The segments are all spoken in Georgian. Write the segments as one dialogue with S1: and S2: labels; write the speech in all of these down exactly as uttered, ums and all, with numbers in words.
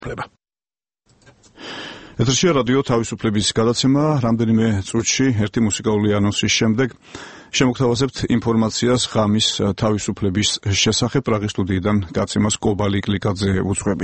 S1: უფლება. ეთერშია რადიო თავისუფლების გადაცემა. რამდენიმე წუთში ერთი მუსიკალური ანონსის შემდეგ შემოგთავაზებთ ინფორმაციას ღამის თავისუფლების შესახებ. პრაღის სტუდიიდან გაცემას კობალი კლიკაძე უძღვები.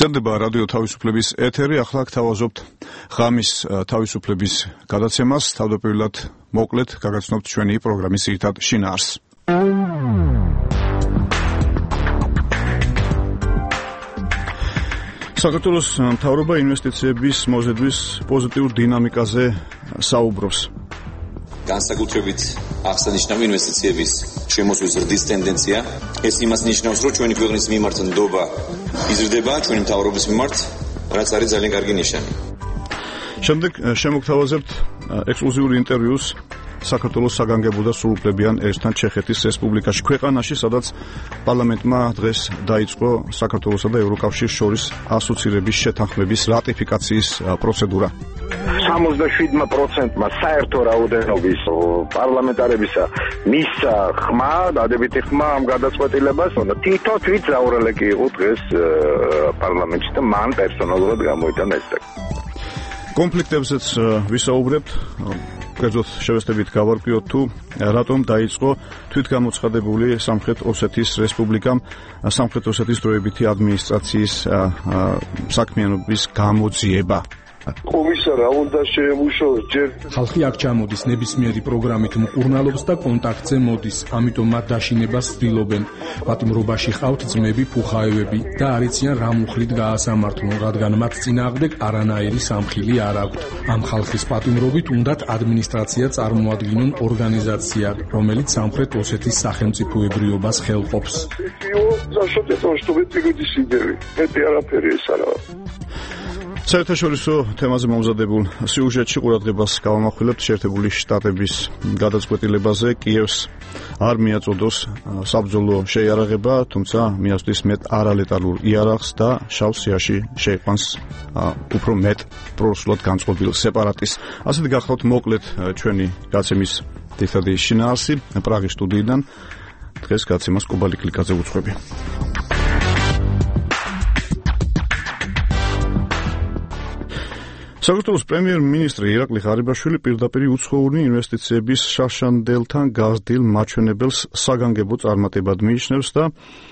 S1: გრძელდება რადიო თავისუფლების ეთერი. ახლა გთავაზობთ ღამის თავისუფლების გადაცემას. თავდაპირველად მოკლედ გაგაცნობთ ჩვენი პროგრამის ძირითად შინაარსს. საქართველოს მთავრობა ინვესტიციების მოზიდვის პოზიტიურ დინამიკაზე საუბრობს.
S2: განსაკუთრებით აღსანიშნავი ინვესტიციების შემოსვლის ზრდის ტენდენცია. ეს იმას ნიშნავს, რომ ჩვენი ქვეყნის მიმართ ნდობა იზრდება ჩვენი მთავრობის მიმართ, რაც არის ძალიან კარგი ნიშანი.
S1: შემდეგ შემოგთავაზებთ ექსკლუზიური ინტერვიუს საქართველოს საგანგებო და სრულუფლებიან ერისთან ჩეხეთის რესპუბლიკაში, ქვეყანაში, სადაც პარლამენტმა დღეს დაიწყო საქართველოსა და ევროკავშირის შორის ასოცირების შეთანხმების რატიფიკაციის პროცედურა.
S3: სამოცდაშვიდმა პროცენტმა საერთო რაოდენობის პარლამენტარებისა მისცა ხმა, დადებითი ხმა ამ გადაწყვეტილებას. თითო თვით ზაურალე კი იყო დღეს პარლამენტში და მან პერსონალურად გამოიტანა ეს ტექსტი.
S1: კონფლიქტებზეც ვისაუბრებთ. კერძოდ შევესწრებით გავარკვიოთ თუ რატომ დაიწყო თვითგამოცხადებული სამხრეთ ოსეთის რესპუბლიკამ სამხრეთ ოსეთის დროებითი ადმინისტრაციის საქმიანობის გამოძიება.
S3: კომისარ რა უნდა შეემუშაოს ჯერ
S4: ხალხი აქ ჩამოდის ნებისმიერი პროგრამით მკურნალობს და კონტაქტზე მოდის, ამიტომ მათ დაშინებას ცდილობენ. პატიმრობაში ყავთ ძმები, ფუხაევები და არ იციან რა მუხლით გაასამართლონ, რადგან მათ წინააღმდეგ არანაირი სამხილი არ აქვთ. ამ ხალხის პატიმრობით უნდათ ადმინისტრაცია წარმოადგინონ ორგანიზაცია, რომელიც სამხრეთ ოსეთის სახელმწიფოებრიობას ხელყოფს.
S1: საერთაშორისო თემაზე მომზადებულ სიუჟეტში ყურადღებას გავამახვილებთ შეერთებული შტატების გადაწყვეტილებაზე. კიევს არ მიაწოდოს საბრძოლო შეიარაღება, თუმცა მიასვლის მეტ არალეტალურ იარაღს და შავ სიაში შეიყვანს უფრო მეტ პრორუსულად განწყობილ სეპარატისტს. ასეთ გახლავთ მოკლედ ჩვენი გაცემის ძირითადი შინაარსი. პრაღის სტუდიიდან დღეს გაცემას კუბალი კლიკაძე უძღვები. საქართველოს პრემიერ-მინისტრი ირაკლი ღარიბაშვილი პირდაპირ უცხოური ინვესტიციების შარშანდელთან გაზრდილ მაჩვენებელს საგანგებო წარმატებად მიიჩნევს და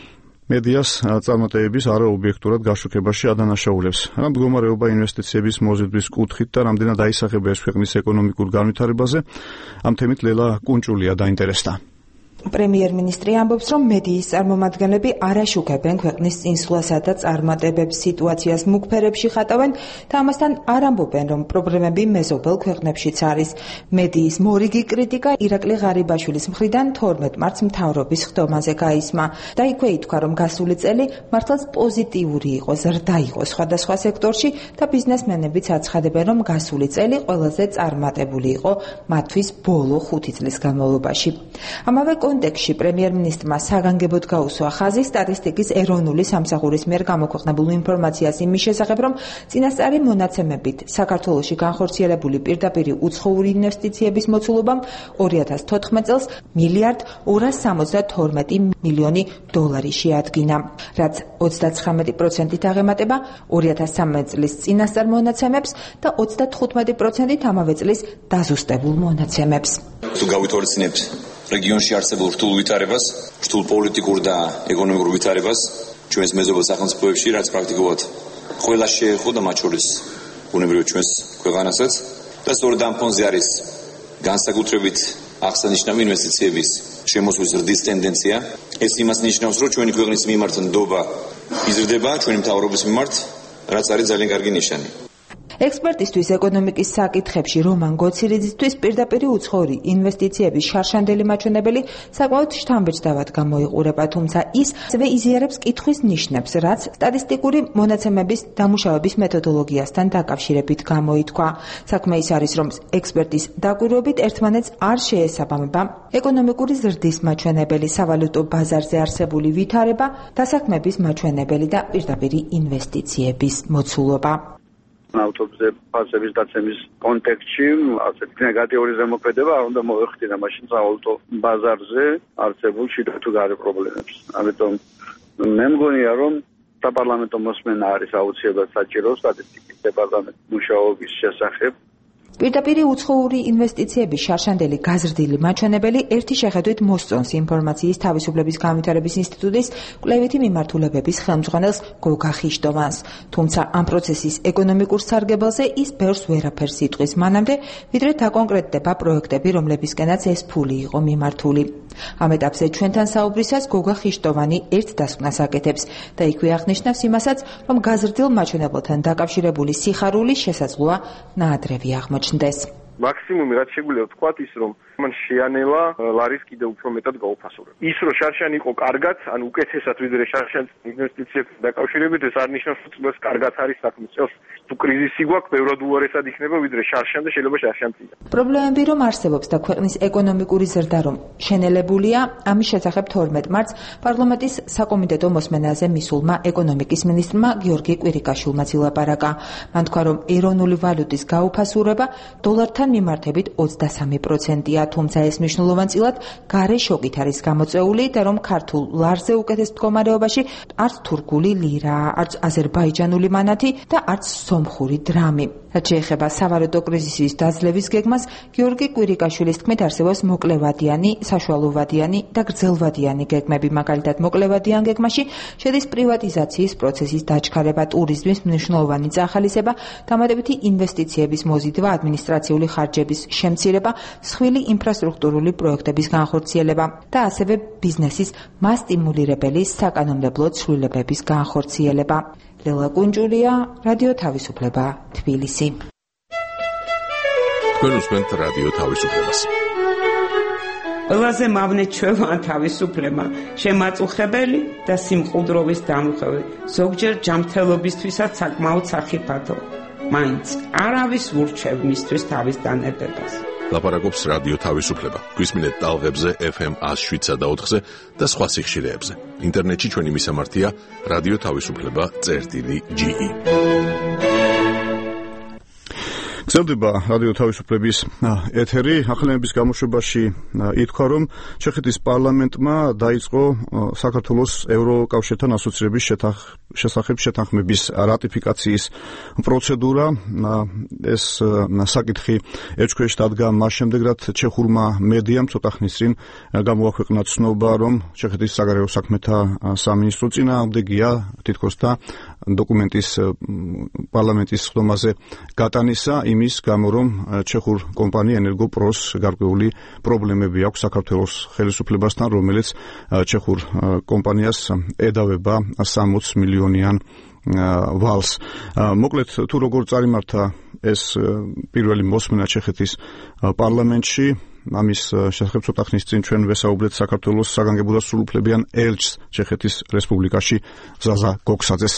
S1: მედიას წარმატებების არაობიექტურად გაშუქებაში ადანაშაულებს. რა მდგომარეობა ინვესტიციების მოზიდვის კუთხით და რამდენად აისახება ეს ქვეყნის ეკონომიკურ განვითარებაზე, ამ თემით ლელა კუნჭულია დაინტერესდა.
S5: პრემიერ-მინისტრი ამბობს, რომ მედიის წარმომადგენლები არ აშუქებენ ქვეყნის წინსვლასა და წარმატებებს, სიტუაციას მუქ ფერებში ხატავენ და ამასთან არ ამბობენ, რომ პრობლემები მეზობელ ქვეყნებშიც არის. მედიის მორიგი კრიტიკა ირაკლი ღარიბაშვილის მხრიდან თორმეტ მარტს მთავრობის ხდომაზე გაისმა და იქვე ითქვა, რომ გასული წელი მართლაც პოზიტიური იყო, ზრდა იყო სხვადასხვა სექტორში და ბიზნესმენებიც აცხადებენ, რომ გასული წელი ყველაზე წარმატებული იყო მათთვის ბოლო ხუთი წლის განმავლობაში. ამავე კონტექსტში პრემიერ-მინისტრმა საგანგებოდ გაუსვა ხაზი სტატისტიკის ეროვნული სამსახურის მიერ გამოქვეყნებულ ინფორმაციას იმის შესახებ, რომ წინასწარი მონაცემებით საქართველოში განხორციელებული პირდაპირი უცხოური ინვესტიციების მოცულობამ ორი ათას თოთხმეტ წელს მილიარდ ორას სამოცდათორმეტი მილიონი დოლარი შეადგინა, რაც ოცდაცხრამეტი პროცენტით აღემატება ორი ათას სამი წლის წინასწარ მონაცემებს და ოცდათხუთმეტი პროცენტით ამავე წლის დაზუსტებულ მონაცემებს.
S2: თუ გავითვალისწინებთ რეგიონში არსებულ რთულ ვითარებას, რთულ პოლიტიკურ და ეკონომიკურ ვითარებას ჩვენს მეზობელ სახელმწიფოებში, რაც პრაქტიკულად ყველა შეეხო და მათ შორის ბუნებრივად ჩვენს ქვეყანასაც და სწორედ ამ ფონზე არის განსაკუთრებით აღსანიშნავი ინვესტიციების შემოსვლის ზრდის ტენდენცია. ეს იმას ნიშნავს, რომ ჩვენი ქვეყნის მიმართ ნდობა იზრდება ჩვენი მთავრობის მიმართ, რაც არის ძალიან კარგი ნიშანი.
S5: ექსპერტისთვის ეკონომიკის საკითხებში რომან გოცირიძისთვის პირდაპირი უცხოური ინვესტიციების შარშანდელი მაჩვენებელი საკმაოდ შთამბეჭდავად გამოიყურება, თუმცა ის ასევე იზიარებს კითხვის ნიშნებს, რაც სტატისტიკური მონაცემების დამუშავების მეთოდოლოგიასთან დაკავშირებით გამოითქვა. საქმე ის არის, რომ ექსპერტის დაკვირვებით ერთმანეთს არ შეესაბამება ეკონომიკური ზრდის მაჩვენებელი, სავალუტო ბაზარზე არსებული ვითარება, დასაქმების მაჩვენებელი და პირდაპირი ინვესტიციების მოცულობა.
S3: ავტობუსზე ფასების დაცემის კონტექსტში ასეთი ნეგატიური ზემოქმედება არ უნდა მოეხდინა მაშინ სავალუტო ბაზარზე არსებულ შიდა თუ გარე პრობლემებს. ამიტომ მე მგონია, რომ საპარლამენტო მოსმენა არის აუცილებლად საჭირო სტატისტიკის დეპარტამენტის მუშაობის შესახებ
S5: პირდაპირი უცხოური ინვესტიციების შარშანდელი გაზრდილი მაჩვენებელი ერთი შეხედვით მოსწონს ინფორმაციის თავისუფლების განვითარების ინსტიტუტის კვლევითი მიმართულებების ხელმძღვანელს გოგა ხიშტოვანს. თუმცა ამ პროცესის ეკონომიკურ სარგებელზე ის ბევრს ვერაფერს იტყვის მანამდე, ვიდრე დაკონკრეტდება პროექტები, რომლებისკენაც ეს ფული იყო მიმართული. ამ ეტაპზე ჩვენთან საუბრისას გოგა ხიშტოვანი ერთ დასკვნას აკეთებს და იქვე აღნიშნავს იმასაც, რომ გაზრდილ მაჩვენებელთან დაკავშირებული სიხარული შესაძლოა ნაადრევი აღმოჩნდეს.
S3: მაქსიმუმი რაც შეგვიძლია ვთქვათ ის რომ მან შეანელა ლარის კიდევ უფრო მეტად გაუფასურება. ის რომ შარშანი იყო კარგად, ან უკეთესად ვიდრე შარშანის ინვესტიციებთან დაკავშირებით, ეს არ ნიშნავს რომ ეს კარგად არის საქმე. წელს თუ კრიზისი გვაქვს, ბევრად უარესად იქნება ვიდრე შარშან და შეიძლება შარშანწია.
S5: პრობლემები რომ არსებობს და ქვეყნის ეკონომიკური ზრდა რომ შენელებულია, ამის შესახებ თორმეტ მარტს პარლამენტის საკომიტეტო მოსმენაზე მისულმა ეკონომიკის მინისტრმა გიორგი კვირიკაშვილმა ილაპარაკა. მან თქვა რომ ეროვნული ვალუტის გაუფასურება დოლართან მიმართებით ოცდასამი პროცენტია, თუმცა ეს მნიშვნელოვანწილად გარე შოკით არის გამოწვეული და რომ ქართულ ლარზე უკეთეს მდგომარეობაში არც თურქული ლირა, არც აზერბაიჯანული მანათი და არც სომხური დრამი. რაც შეეხება სავარაუდო კრიზისის დაძლევის გეგმას, გიორგი კვირიკაშვილის თქმით არსებობს მოკლევადიანი, საშუალოვადიანი და გრძელვადიანი გეგმები. მაგალითად, მოკლევადიან გეგმაში შედის პრივატიზაციის პროცესის დაჩქარება, ტურიზმის მნიშვნელოვანი წახალისება, დამატებითი ინვესტიციების მოზიდვა, ადმინისტრაციული ხარჯების შემცირება, მსხვილი ინფრასტრუქტურული პროექტების განხორციელება და ასევე ბიზნესის მასტიმულირებელი საკანონმდებლო ცვლილებების განხორციელება. ლელა კუნჯულია, რადიო თავისუფლება, თბილისი.
S6: თქვენ უსმენთ რადიო თავისუფლებას.
S7: ყველაზე მავნე ჩვევა თავისუფლება, შემაწუხებელი და სიმყუდროვის დამუხევი, ზოგჯერ ჯანმრთელობისთვისაც საკმაოდ სახიფათო. მაინც არავის ურჩევ მისთვის თავის დანებებას.
S6: ლაპარაკობს რადიო თავისუფლება. გვისმინეთ ტალღებზე ეფ ემ ათს შვიდსა და ოთხზე და სხვა სიხშირეებზე. ინტერნეტში ჩვენი მისამართია რადიო თავისუფლება წერტილი ჯი ი.
S1: გრძელდება რადიო თავისუფლების ეთერი. ახალების გამოშვებაში ითქვა, რომ ჩეხეთის პარლამენტმა დაიწყო საქართველოს ევროკავშირთან ასოცირების შესახებ შეთანხმების რატიფიკაციის პროცედურა. ეს საკითხი ეჭქვეშ დადგა მას შემდეგ, რაც ჩეხურმა მედიამ ცოტა ხნის წინ გამოაქვეყნა ცნობა, რომ ჩეხეთის საგარეო საქმეთა სამინისტრო წინააღმდეგია თითქოს და დოკუმენტის პარლამენტის ხდომაზე გატანისა, იმის გამო, რომ ჩეხურ კომპანია ენერგოპროს გარკვეული პრობლემები აქვს საქართველოს ხელისუფლებასთან, რომელიც ჩეხურ კომპანიას ედავება სამოც მილიონიან ვალს. მოკლედ, თუ როგორ წარიმართა ეს პირველი მოსმენა ჩეხეთის პარლამენტში, ამის შესახებ ცოტა ხნის წინ ჩვენ ვესაუბრეთ საქართველოს საგანგებო და სრულუფლებიან ელჩს ჩეხეთის რესპუბლიკაში ზაზა გოქსაძეს.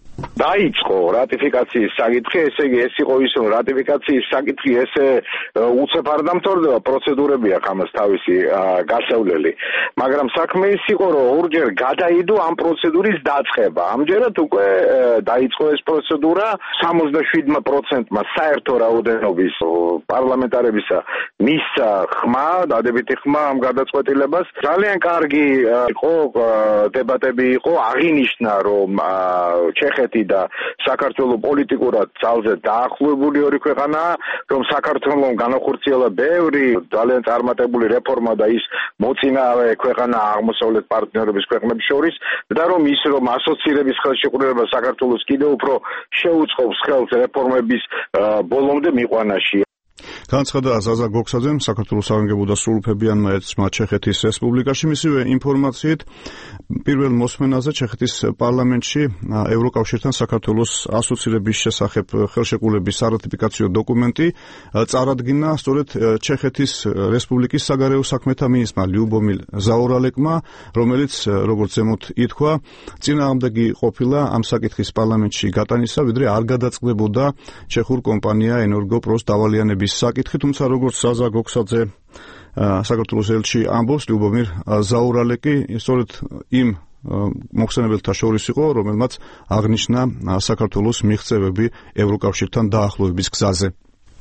S3: დაიწყო რატიფიკაციის საკითხი, ესე იგი ეს იყო ის, რომ რატიფიკაციის საკითხი ესე უცებ არ დამთავრდება, პროცედურები აქვს ამას თავისი გასავლელი. მაგრამ საქმე ის იყო, რომ ორჯერ გადაიდო ამ პროცედურის დაწყება. ამჯერად უკვე დაიწყო ეს პროცედურა სამოცდაშვიდმა პროცენტმა საერთო რაოდენობის პარლამენტარებისა მისცა ხმა, დადებითი ხმა ამ გადაწყვეტილებას. ძალიან კარგი იყო დებატები იყო, აღინიშნა, რომ ჩეხეთი და საქართველოს პოლიტიკურად ძალზე დაახლოებული ორი ქვეყანაა, რომ საქართველოს განახორციელა ბევრი ძალიან წარმატებული რეფორმა და ის მოწინავე ქვეყანა აღმოსავლეთ პარტნიორების ქვეყნების შორის და რომ ის რომ ასოცირების ხელშეკრულება საქართველოს კიდევ უფრო შეუწყობს ხელს რეფორმების ბოლომდე მიყვანაში.
S1: განცხადა ზაზა გოქსაძემ საქართველოს საგანგებო და სრულუფლებიანმა ელჩმა ჩეხეთის რესპუბლიკაში. მისივე ინფორმაციით, პირველ მოსმენაზე ჩეხეთის პარლამენტში ევროკავშირთან საქართველოს ასოცირების შესახებ ხელშეკრულების სარატიფიკაციო დოკუმენტი წარადგინა სწორედ ჩეხეთის რესპუბლიკის საგარეო საქმეთა მინისტრმა ლიუბომილ ზაორალეკმა, რომელიც, როგორც ზემოთ ითქვა, წინააღმდეგი ყოფილა ამ საკითხის პარლამენტში გატანისა, ვიდრე არ გადაწყდებოდა ჩეხურ კომპანია ენერგოპროს დავალიანების საკითხი, თუმცა როგორც ზაზა გოქსაძე საქართველოს ელჩი ამბობს, ლიუბომილ ზაორალეკი სწორედ იმ მოხსენებელთა შორის იყო, რომელმაც აღნიშნა საქართველოს მიღწევები ევროკავშირთან დაახლოების გზაზე.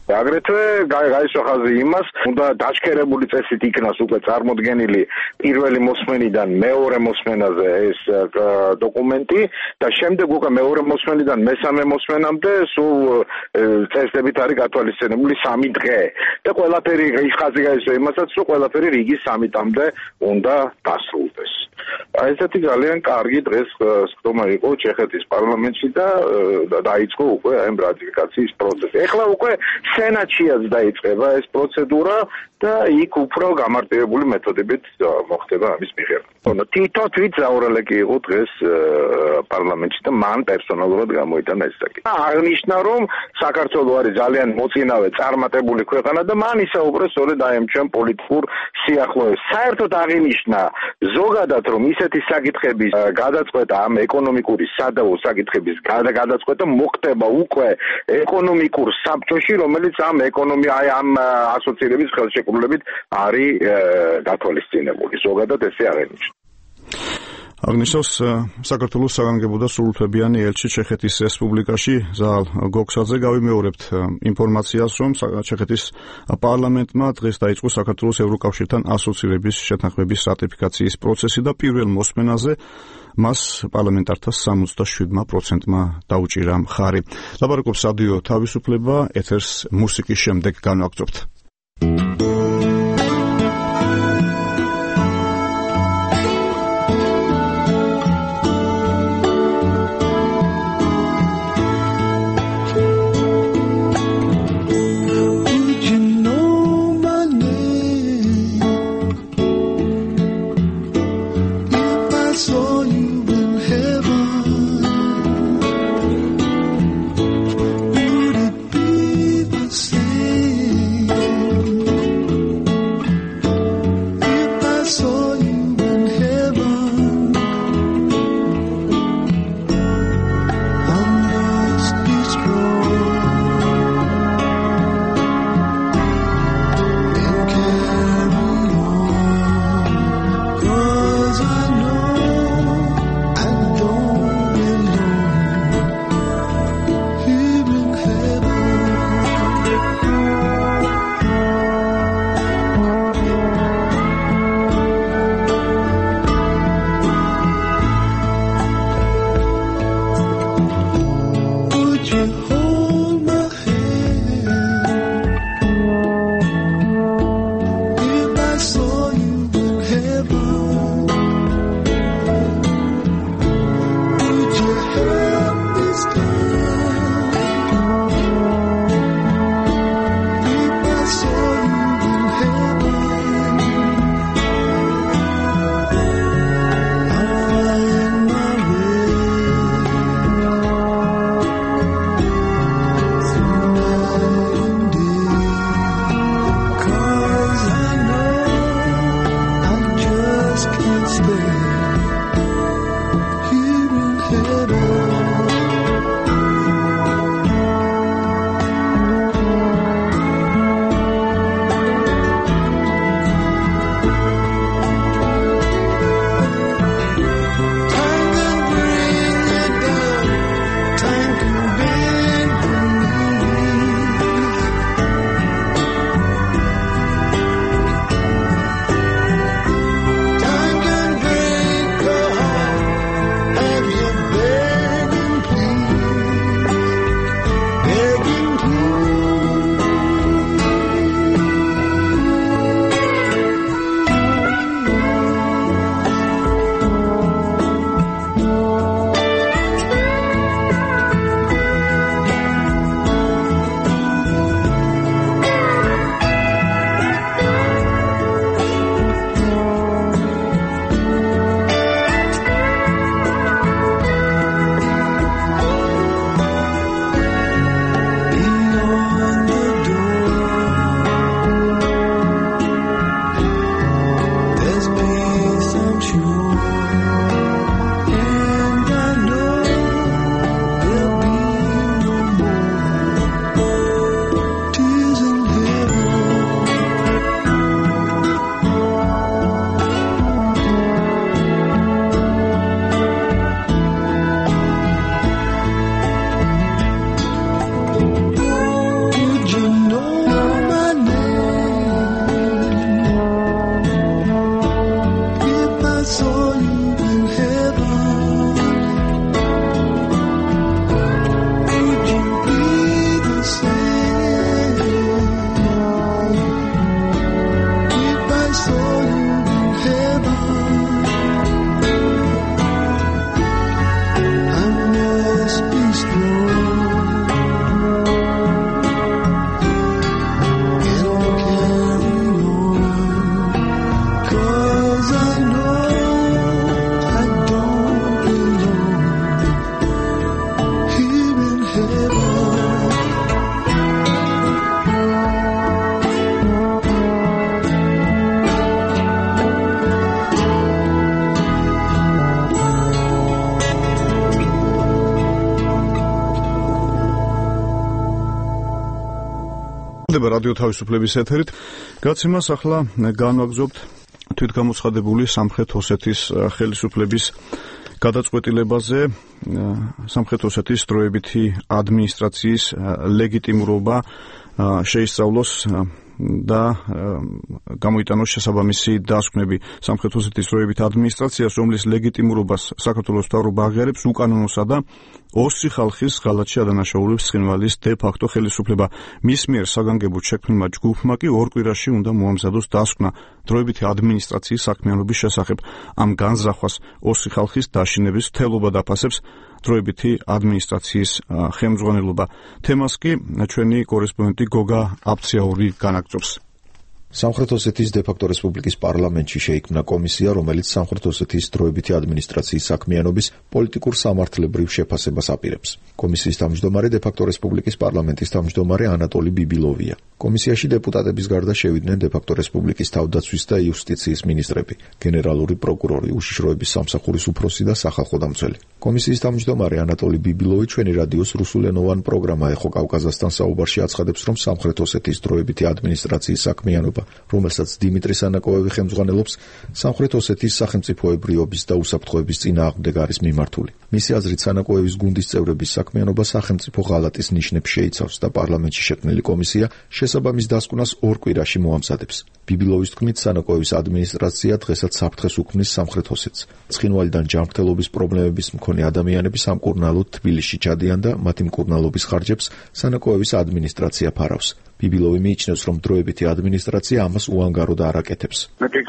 S3: აგრეთვე გაისვა ხაზი იმას, უნდა დაჩქერებული წესით იქნას უკვე წარმოდგენილი პირველი მოსმენიდან მეორე მოსმენაზე ეს დოკუმენტი და შემდეგ უკვე მეორე მოსმენიდან მესამე მოსმენამდე სულ წესდებით არის გათვალისწინებული სამი დღე და ყველაფერი ის ხაზი გაისვა იმასაც, რომ ყველაფერი რიგის სამიტამდე უნდა დასრულდეს. ესეთი ძალიან კარგი დღეს სხდომა იყო ჩეხეთის პარლამენტში და დაიწყო უკვე ამ რატიფიკაციის პროცესი. ეხლა უკვე სენატშიაც დაიწყება ეს პროცედურა და იქ უფრო გამარტივებული მეთოდებით მოხდება ამის მიღება. თითო თვითზაურალი კი იყო დღეს პარლამენტში და მან პერსონალურად გამოიტანა ეს საკითხი. აღნიშნა, რომ საქართველო არის ძალიან მოწინავე წარმატებული ქვეყანა და მან ისაუბრა სწორედ აი ამ ჩვენ პოლიტიკურ სიახლოვეს. საერთოდ აღინიშნა ზოგადად, რომ ისეთი საკითხების გადაწყვეტა ამ ეკონომიკური სადავო საკითხების გადაწყვეტა მოხდება უკვე ეკონომიკურ საბჭოში, რომელიც ამ ეკონომია აი ამ ასოცირების ხელშეკრულებით არის გათვალისწინებული. ზოგადად ესე აღინიშნა.
S1: აღნიშნავს საქართველოს საგანგებო და სრულუფლებიანი ელჩი ჩეხეთის რესპუბლიკაში ზაალ გოქსაძე. გავიმეორებთ ინფორმაციას, რომ ჩეხეთის პარლამენტმა დღეს დაიწყო საქართველოს ევროკავშირთან ასოცირების შეთანხმების რატიფიკაციის პროცესი და პირველ მოსმენაზე მას პარლამენტართა სამოცდაშვიდმა პროცენტმა დაუჭირა მხარი. ლაპარაკობს რადიო თავისუფლება, ეთერს მუსიკის შემდეგ განვაგრძობთ.
S8: Would it be the same?
S1: გრძელდება რადიო თავისუფლების ეთერით. გაცემას ახლა განვაგრძობთ თვითგამოცხადებული სამხრეთ ოსეთის ხელისუფლების გადაწყვეტილებაზე. სამხრეთ ოსეთის დროებითი ადმინისტრაციის ლეგიტიმურობა შეისწავლოს და გამოიტანოს შესაბამისი დასკვნები. სამხრეთ ოსეთის დროებითი ადმინისტრაციას, რომლის ლეგიტიმურობას საქართველოს მთავრობა აღიარებს, უკანონოსა და ოსი ხალხის ღალატში ადანაშაულებს ცხინვალის დე ფაქტო ხელისუფლება. მის მიერ საგანგებოდ შექმნილმა ჯგუფმა კი ორ კვირაში უნდა მოამზადოს დასკვნა დროებითი ადმინისტრაციის საქმიანობის შესახებ. ამ განზრახვას ოსი ხალხის დაშინების თელობა დაფასებს დროებითი ადმინისტრაციის ხელმძღვანელობა. თემას კი ჩვენი კორესპონდენტი გოგა აფციაური განაგრძობს.
S8: სამხრეთ ოსეთის დე-ფაქტო რესპუბლიკის პარლამენტში შეიქმნა კომისია, რომელიც სამხრეთ ოსეთის დროებითი ადმინისტრაციის საქმიანობის პოლიტიკურ სამართლებრივ შეფასებას აპირებს. კომისიის თავმჯდომარე დე-ფაქტო რესპუბლიკის პარლამენტის თავმჯდომარე ანატოლი ბიბილოვია. კომისიაში დეპუტატების გარდა შევიდნენ დე-ფაქტო რესპუბლიკის თავდაცვის და იუსტიციის მინისტრები, გენერალური პროკურორი, უშიშროების სამსახურის უფროსი და სახალხო დამცველი. კომისიის თავმჯდომარე ანატოლი ბიბილოვი ჩვენი რადიოს რუსულენოვან პროგრამა ეხო კავკაზასთან საუბარში აცხადებს, რომ სამხრეთ ოსეთის დროებითი ადმინისტრაციის საქმიანობა, რომელსაც დიმიტრი სანაკოევი ხელმძღვანელობს, სამხრეთ ოსეთის სახელმწიფოებრიობის და უსაფრთხოების წინააღმდეგ არის მიმართული. მისი აზრით, სანაკოევის გუნდის წევრების საქმიანობა სახელმწიფო ღალატის ნიშნებს შეიცავს და პარლამენტში შექმნილი კომისია შესაბამის დასკვნას ორ კვირაში მოამზადებს. ბიბილოვის თქმით, სანაკოევის ადმინისტრაცია დღესაც საფრთხეს უქმნის სამხრეთ ოსეთს. ცხინვალიდან ჯანმრთელობის პრობლემების მქონე ადამიანები სამკურნალოდ თბილისში ჩადიან და მათი მკურნალობის ხარჯებს სანაკოევის ადმინისტრაცია ფარავს. ბიბილოვი მიიჩნევს, რომ დროებითი ადმინისტრაცია ამას უანგაროდ არ აკეთებს.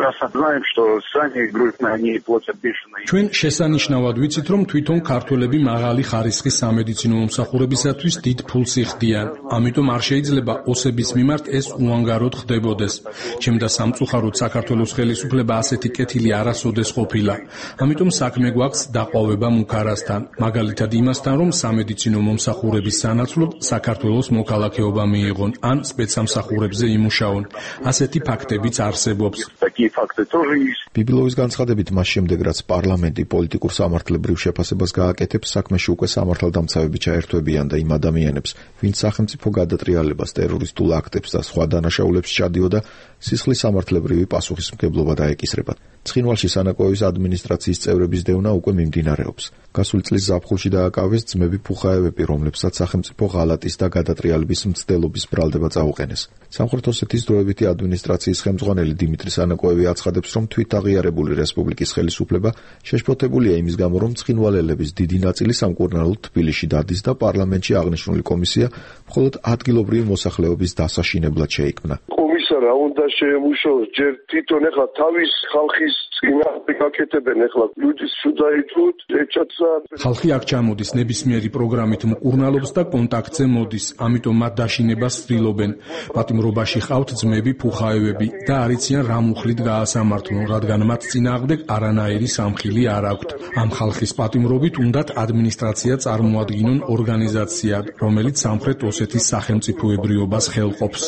S4: ჩვენ შესანიშნავად ვიცით, რომ თვითონ ქართველები მაღალი ხარისხის სამედიცინო მომსახურებისათვის დიდ ფულს იხდიან. ამიტომ არ შეიძლება ოსების მიმართ ეს უანგაროდ ხდებოდეს. ჩემდა სამწუხაროდ საქართველოს ხელისუფლება ასეთი კეთილი არასოდეს ყოფილა. ამიტომ საქმე გვაქვს დაყვავება მუქარასთან, მაგალითად იმასთან, რომ სამედიცინო მომსახურების სანაცვლოდ საქართველოს მოქალაქეობა მიიღონ ან სპეცსამსახურებზე იმუშაონ. ასეთი ფაქტებიც არსებობს.
S8: ბიბილოვის განცხადებით, მას შემდეგ რაც პარლამენტი პოლიტიკურ სამართლებრივ შეფასებას გააკეთებს, საქმეში უკვე სამართალდამცავები ჩაერთვებიან და იმ ადამიანებს, ვინც სახელმწიფო გადატრიალებას, ტერორისტულ აქტებს და სხვა დანაშაულებს ჩადიოდა, სისხლის სამართლებრივი პასუხისმგებლობა დაეკისრებათ. ცხინვალში სანაკოევის ადმინისტრაციის წევრების დევნა უკვე მიმდინარეობს. გასული წლის ზაფხულში დააკავეს ძმები ფუხაევები, რომლებსაც სახელმწიფო ღალატის და გადატრიალების მცდელობის ბრალდება წაუყენეს. სამხრეთ ოსეთის დროებითი ადმინისტრაციის ხელმძღვანელი დიმიტრი სანაკოევი აცხადებს, რომ თვითაღიარებული რესპუბლიკის ხელისუფლება შეშფოთებულია იმის გამო, რომ ცხინვალელების დიდი ნაწილი სამკურნალოდ თბილისში დადის და პარლამენტში აღნიშნული კომისია მხოლოდ ადგილობრივი მოსახლეობის დასაშინებლად შეიქმნა.
S9: რა უნდა შეემუშაოს ჯერ თვითონ ეხლა თავის ხალხის წინააღმდეგ გაკეთებენ ეხლა ლუჯის შუდაითუთ ეჩაცა
S4: ხალხი აქ ჩამოდის ნებისმიერი პროგრამით მკურნალობს და კონტაქტზე მოდის, ამიტომ მათ დაშინებას ცდილობენ. პატიმრობაში ყავთ ძმები ფუხაევები და არიციან რა მუხლით გაასამართლონ, რადგან მათ წინააღმდეგ არანაირი სამხილი არ აქვთ. ამ ხალხის პატიმრობით უნდათ ადმინისტრაცია წარმოადგინონ ორგანიზაციად, რომელიც სამხრეთ ოსეთის სახელმწიფოებრიობას ხელყოფს.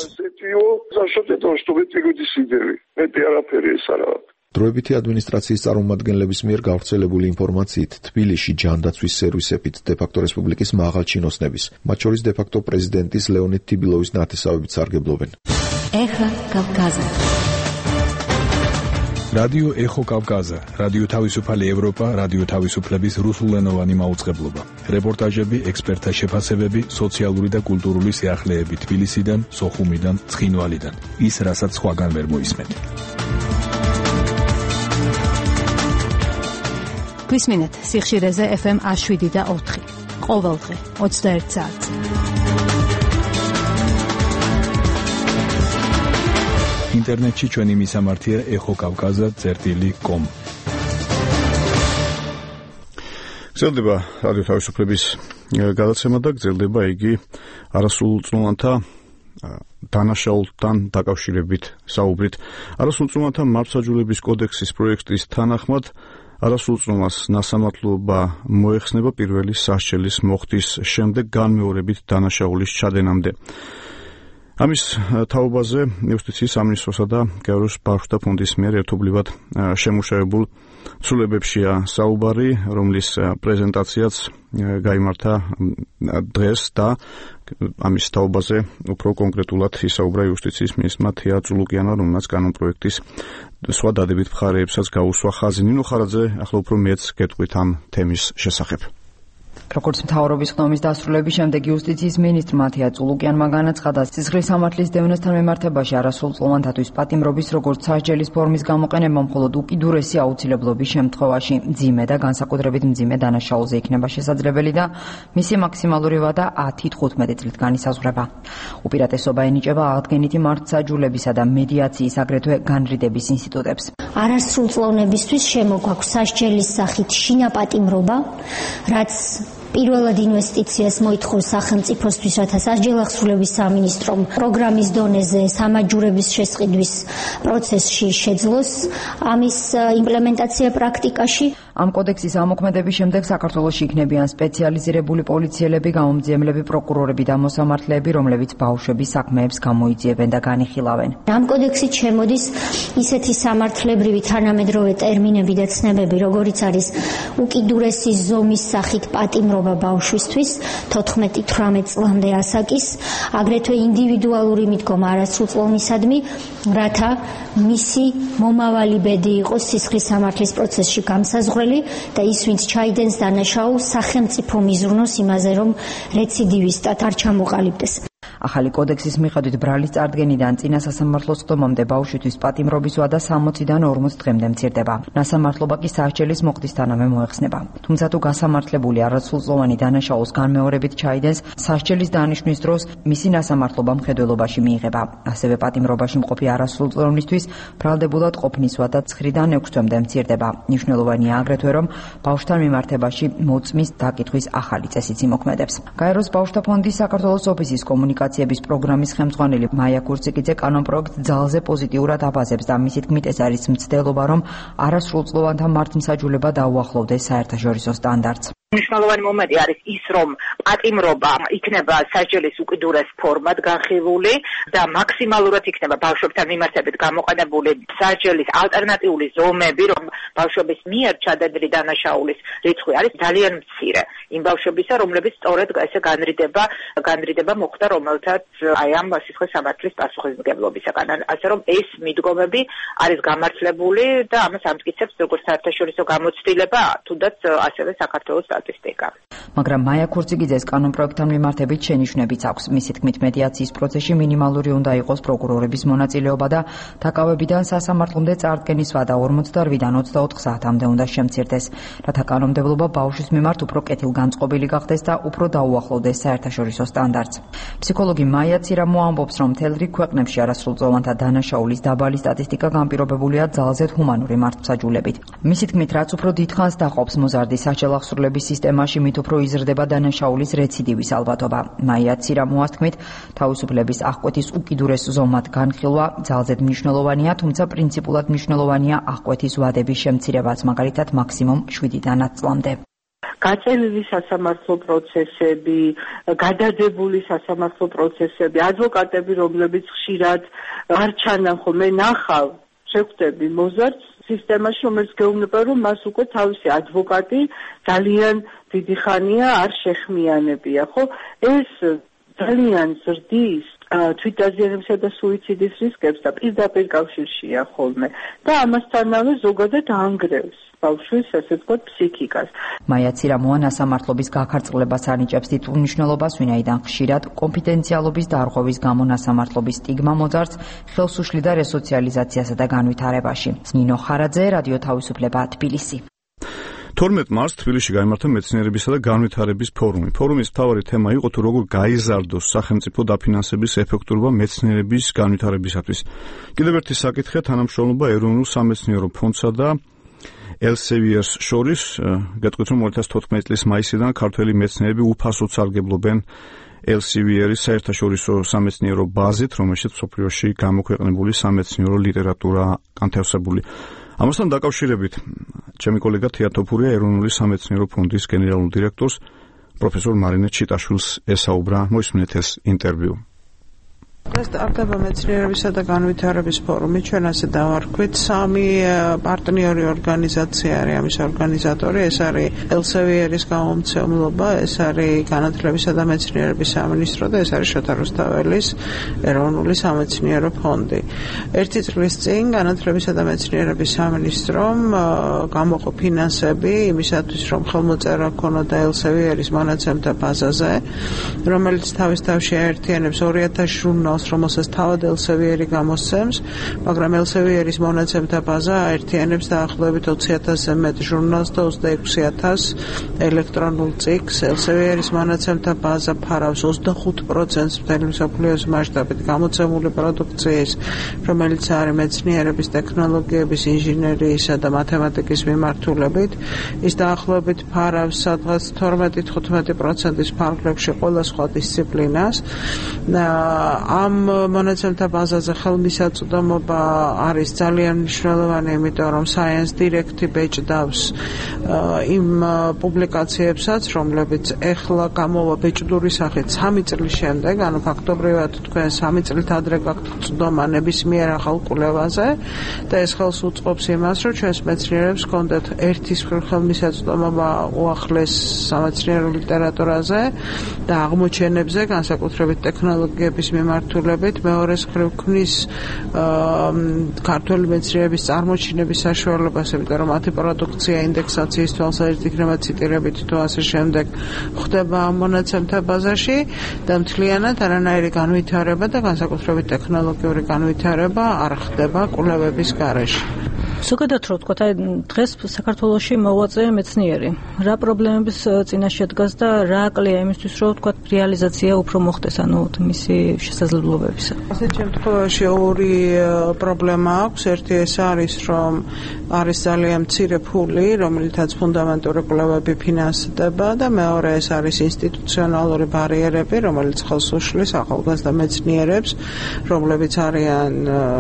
S8: დროებითი ადმინისტრაციის წარმომადგენლების მიერ გავრცელებული ინფორმაციით, თბილისში ჯანდაცვის სერვისებით დე-ფაქტო რესპუბლიკის მაღალჩინოსნების, მათ შორის დე-ფაქტო პრეზიდენტის ლეონიდ თიბილოვის ნათესავებით სარგებლობენ.
S10: ეხა კავკაზა.
S11: რადიო ეხო კავკაზა, რადიო თავისუფალი ევროპა, რადიო თავისუფლების რუსულენოვანი მაუწყებლობა. რეპორტაჟები, ექსპერტთა შეფასებები, სოციალური და კულტურული სიახლეები თბილისიდან, სოხუმიდან, ცხინვალიდან. ის, რასაც სხვაგან ვერ მოისმენთ.
S10: გვისმინეთ სიხშირეზე ეფ ემ ათს შვიდი და ოთხი. ყოველდღე ოცდაერთ საათზე.
S11: ინტერნეტში ჩვენი მისამართია ეხო კავკაზა წერტილი კომ.
S1: გრძელდება რადიო თავისუფლების გადაცემა და გრძელდება იგი არასრულწლოვანთა დანაშაულთან დაკავშირებით საუბრით. არასრულწლოვანთა მართლმსაჯულების კოდექსის პროექტის თანახმად არასრულწლოვანს ნასამართლობა მოეხსნება პირველი სასჯელის მოხდის შემდეგ განმეორებით დანაშაულის ჩადენამდე. ამის თაობაზე იუსტიციის სამინისტროსა და გაეროს ბავშვთა ფონდის მიერ ერთობლივად შემუშავებულ ცვლილებებშია საუბარი, რომლის პრეზენტაციაც გაიმართა დღეს და ამის თაობაზე უფრო კონკრეტულად ისაუბრა იუსტიციის მინისტრმა თია წულუკიანმა, რომელმაც კანონპროექტის სხვა დადებითი მხარეებსაც გაუსვა ხაზი. ნინო ხარაძე ახლა უფრო მეც გეტყვით ამ თემის შესახებ.
S12: როგორც მთავრობის ხდომის დასრულების შემდეგ იუსტიციის მინისტრმა თია წულუკიანმა განაცხადა, სისხლის სამართლის დევნესთან მიმართებაში არასრულწლოვანთათვის პატიმრობის როგორც სასჯელის ფორმის გამოყენება მხოლოდ უკიდურესი აუცილებლობის შემთხვევაში მძიმე და განსაკუთრებით მძიმე დანაშაულზე იქნება შესაძლებელი და მისი მაქსიმალური ვადა ათი თხუთმეტი წლით განისაზღვრება. უპირატესობა ენიჭება აღდგენითი მართლმსაჯულებისა და მედიაციის აგრეთვე განრიდების ინსტიტუტებს.
S13: არასრულწლოვნებისთვის შემოგვაქვს სასჯელის სახით შინაპატიმრობა, რაც პირველად ინვესტიციას მოითხოვს სახელმწიფოსთვის, რათა სასჯელახსრულების სამინისტრომ პროგრამის დონეზე სამაჯურების შესყიდვის პროცესში შეძლოს ამის იმპლემენტაცია პრაქტიკაში.
S12: ამ კოდექსის ამოქმედების შემდეგ საქართველოში იქნებიან სპეციალიზირებული პოლიციელები, გამომძიებლები, პროკურორები და მოსამართლეები, რომლებიც ბავშვების საქმეებს გამოიძიებენ და განიხილავენ.
S13: ამ კოდექსით შემოდის ისეთი სამართლებრივი თანამედროვე ტერმინები და ცნებები, როგორიც არის უკიდურესი ზომის სახით პატიმრობა ბავშვისთვის თოთხმეტი თვრამეტ წლამდე ასაკის, აგრეთვე ინდივიდუალური მიდგომა არასრულწლოვნისადმი, რათა მისი მომავალი ბედი იყოს სისხლის სამართლის პროცესში გამსაზღვრელი და ის, ვინც ჩაიდენს დანაშაულს, სახელმწიფო მიზრუნოს იმაზე, რომ რეციდივისტად არ ჩამოყალიბდეს.
S12: ახალი კოდექსის მიხედვით ბრალის წარდგენიდან წინა სასამართლოს ხდომამდე ბავშვისთვის პატიმრობის ვადა სამოციდან ორმოც დღემდე მცირდება. ნასამართლობა კი სასჯელის მოხდისთანავე მოეხსნება. თუმცა თუ გასამართლებული არასრულწლოვანი დანაშაულს განმეორებით ჩაიდენს, სასჯელის დანიშვნის დროს მისი ნასამართლობა მხედველობაში მიიღება. ასევე პატიმრობაში მყოფი არასრულწლოვნისთვის ბრალდებულად ყოფნის ვადა ცხრიდან ექვს თვემდე მცირდება. მნიშვნელოვანია აგრეთვე, რომ ბავშვთან მიმართებაში მოწმის დაკითხვის ახალი წესიც იმოქმედებს. გაეროს ბავშვთა ფონდის საქართველოს ოფისის კომუნიკაციების პროგრამის ხელმძღვანელი მაია კურციკიძე კანონპროექტს ძალზე პოზიტიურად აბაზებს და მისი თქმით ეს არის მცდელობა, რომ არასრულწლოვანთა მართლმსაჯულება დაუახლოვდეს საერთაშორისო სტანდარტს.
S14: მნიშვნელოვანი მომენტი არის ის, რომ პატიმრობა იქნება სასჯელის უკიდურეს ფორმად განხილული და მაქსიმალურად იქნება ბავშვებთან მიმართებით გამოყენებული სასჯელის ალტერნატიული ზომები, რომ ბავშვების მიერ ჩადენილი დანაშაულის რიცხვი არის ძალიან მცირე. იმ ბავშვებისა, რომლებიც სწორედ ესე განრიდება, განრიდება მოხდა, რომელთაც აი ამ სისხლის სამართლის პასუხისმგებლობისაგან. ასე რომ ეს მიდგომები არის გამართლებული და ამას ამტკიცებს როგორც საერთაშორისო გამოცდილება, თუნდაც ასევე საქართველოს სტატისტიკა.
S12: მაგრამ მაია კურციკიძეს კანონპროექტთან მიმართებით შენიშვნებიც აქვს. მისი თქმით, მედიაციის პროცესში მინიმალური უნდა იყოს პროკურორების მონაწილეობა და დაკავებიდან სასამართლომდე წარდგენის ვადა ორმოცდაოთხიდან ოცდაოთხ საათამდე უნდა შემცირდეს, რათა კანონმდებლობა ბავშვის მიმართ უფრო კეთილგანწყობილი გახდეს და უფრო დაუახლოვდეს საერთაშორისო სტანდარტს. ფსიქოლოგი მაია ცირამო ამბობს, რომ მთელ რიგ ქვეყნებში არასრულწლოვანთა დანაშაულის დაბალი სტატისტიკა განპირობებულია ძალზედ ჰუმანური მართლმსაჯულებით. მისი თქმით, რაც უფრო დიდხანს დაყოფს მოზარდი სასჯელახსრულების სისტემაში, მით უფრო იზრდება დანაშაულის რეციდივის ალბათობა. მაია ცირამოას თქმით, თავისუფლების აღკვეთის უკიდურეს ზომად განხილვა ძალზედ მნიშვნელოვანია, თუმცა პრინციპულად მნიშვნელოვანია აღკვეთის ვადების შემცირებაც, მაგალითად მაქსიმუმ შვიდიდან ათ წლამდე.
S15: გაწერილი სასამართლო პროცესები, გადადებული სასამართლო პროცესები, ადვოკატები, რომლებიც ხშირად არ ჩანან ხოლმე, ნახავ შეხვდები მოზარდს სისტემაში, რომელიც გეუბნება, რომ მას უკვე თავისი ადვოკატი ძალიან დიდი ხანია არ შეხმიანებია, ხო? ეს ძალიან ზრდის თვითდაზიანებისა და სუიციდის რისკებს და პირდაპირ კავშირშია ხოლმე და ამასთანავე ზოგადად ანგრევს ბავშვის, ასე ვთქვათ, ფსიქიკას.
S12: მაია ცირამოა ნასამართლობის გაქარწყლებას ანიჭებს დიდ მნიშვნელობას, ვინაიდან ხშირად კონფიდენციალობის დარღვევის გამო ნასამართლობის სტიგმა მოძარცს ხელს უშლიდა რესოციალიზაციასა და განვითარებაში. ნინო ხარაძე, რადიო თავისუფლება, თბილისი.
S1: თორმეტ მარტს თბილისში გაიმართა მეცნიერებისა და განვითარების ფორუმი. ფორუმის მთავარი თემა იყო თუ როგორ გაიზარდოს სახელმწიფო დაფინანსების ეფექტურობა მეცნიერების განვითარებისათვის. კიდევ ერთი საკითხია თანამშრომლობა ეროვნულ სამეცნიერო ფონდსა და ელსევიერს შორის. გეტყვით, რომ ორი ათას თოთხმეტი წლის მაისიდან ქართველი მეცნიერები უფასოდ სარგებლობენ ელსევიერის საერთაშორისო სამეცნიერო ბაზით, რომელშიც მსოფლიოში გამოქვეყნებული სამეცნიერო ლიტერატურა განთავსებული. ამასთან დაკავშირებით ჩემი კოლეგა თია თოფურია ეროვნული სამეცნიერო ფონდის გენერალურ დირექტორს პროფესორ მარინე ჩიტაშვილს ესაუბრა. მოისმინეთ ეს ინტერვიუ.
S16: სტარტაპა მეცნიერებისა და განვითარების ფორუმი ჩვენ ასე დავარქვით სამი პარტნიორი ორგანიზაცია არის ამის ორგანიზატორი ეს არის ელსევიერის გამომცემლობა ეს არის განათლებისა და მეცნიერების სამინისტრო და ეს არის შოთა რუსთაველის ეროვნული სამეცნიერო ფონდი ერთი წლის წინ განათლებისა და მეცნიერების სამინისტრომ გამოყო ფინანსები იმისათვის რომ ხელმოწერა ქონოდა ელსევიერის მონაცემთა ბაზაზე რომელიც თავის თავში აერთიანებს ორი ათასი ჟურნალს რომელსაც თავად ელსევიერი გამოსცემს, მაგრამ ელსევიერის მონაცემთა ბაზა აერთიანებს დაახლოებით ოცი ათასზე მეტ ჟურნალს და ოცდაექვსი ათასს ელექტრონულ წიგნს. ელსევიერის მონაცემთა ბაზა ფარავს ოცდახუთ პროცენტს მთელი მსოფლიოს მასშტაბით გამოცემული პროდუქციის, რომელიც არის მეცნიერების, ტექნოლოგიების, ინჟინერიისა და მათემატიკის მიმართულებით. ის დაახლოებით ფარავს სადღაც თორმეტი თხუთმეტი პროცენტის ფარგლებში ყველა სხვა დისციპლინას. ამ მონაცემთა ბაზაზე ხელმისაწვდომობა არის ძალიან მნიშვნელოვანი, იმიტომ რომ Science Direct ბეჭდავს იმ პუბლიკაციებსაც, რომლებიც ეხლა გამოვა ბეჭდური სახით სამი წლის შემდეგ, ანუ ფაქტობრივად თქვენ სამი წლით ადრე გაქვთ წვდომა ნებისმიერ ახალ კვლევაზე და ეს ხელს უწყობს იმას, რომ ჩვენს მეცნიერებს ჰქონდეთ ერთის მხრივ ხელმისაწვდომობა უახლეს სამეცნიერო ლიტერატურაზე და აღმოჩენებზე, განსაკუთრებით ტექნოლოგიების მიმართულებით, მეორეს მხრივ ქმნის ქართული მეცნიერების წარმოჩინების საშუალებას, იმიტომ რომ მათი პროდუქცია ინდექსაციის თვალსაზრისით იქნება ციტირებითი თუ ასე შემდეგ ხდება ამ მონაცემთა ბაზაში და მთლიანად არანაირი განვითარება და განსაკუთრებით ტექნოლოგიური განვითარება არ ხდება კვლევების გარეშე.
S17: ზოგადად რო ვთქვათ, აი დღეს საქართველოში მოღვაწე მეცნიერი. რა პრობლემების წინაშე დგას და რა აკლია იმისთვის, რომ ვთქვათ, რეალიზაცია უფრო მოხდეს, ანუ მისი შესაძლებლობებისა.
S16: ასეთ შემთხვევაში ორი პრობლემა აქვს. ერთი ეს არის, რომ არის ძალიან მცირე ფული, რომელთაც ფუნდამენტური კვლევები ფინანსდება და მეორე ეს არის ინსტიტუციონალური ბარიერები, რომელიც ხელს უშლის ახალგაზრდა მეცნიერებს, რომლებიც არიან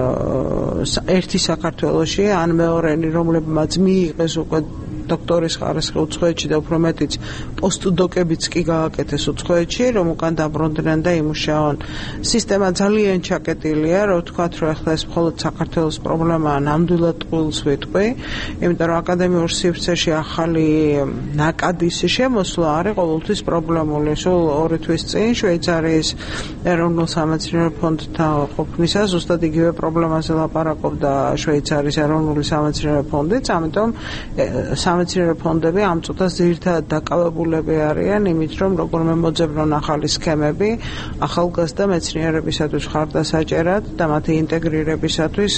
S16: ერთი საქართველოში ან მეორენი, რომლებმაც მიიღეს უკვე დოქტორის ხარისხი უცხოეთში და უფრო მეტიც პოსტდოკებიც კი გააკეთეს უცხოეთში, რომ უკან დაბრუნდნენ და იმუშაონ. სისტემა ძალიან ჩაკეტილია, რომ ვთქვათ, რომ ახლა ეს მხოლოდ საქართველოს პრობლემაა, ნამდვილად ტყუილს ვიტყვი, იმიტომ რომ აკადემიურ სივრცეში ახალი ნაკადის შემოსვლა არის ყოველთვის პრობლემული. სულ ორი თვის წინ შვეიცარიის ეროვნულ სამეცნიერო ფონდთან ყოფნისას ზუსტად იგივე პრობლემაზე ლაპარაკობდა შვეიცარიის ეროვნული სამეცნიერო ფონდიც, ამიტომ სამეცნიერო ფონდები ამ წუთას ძირითადად დაკავებულები არიან იმით, რომ როგორმე მოძებნონ ახალი სქემები ახალგაზრდა მეცნიერებისათვის ხარდასაჭერად და მათი ინტეგრირებისათვის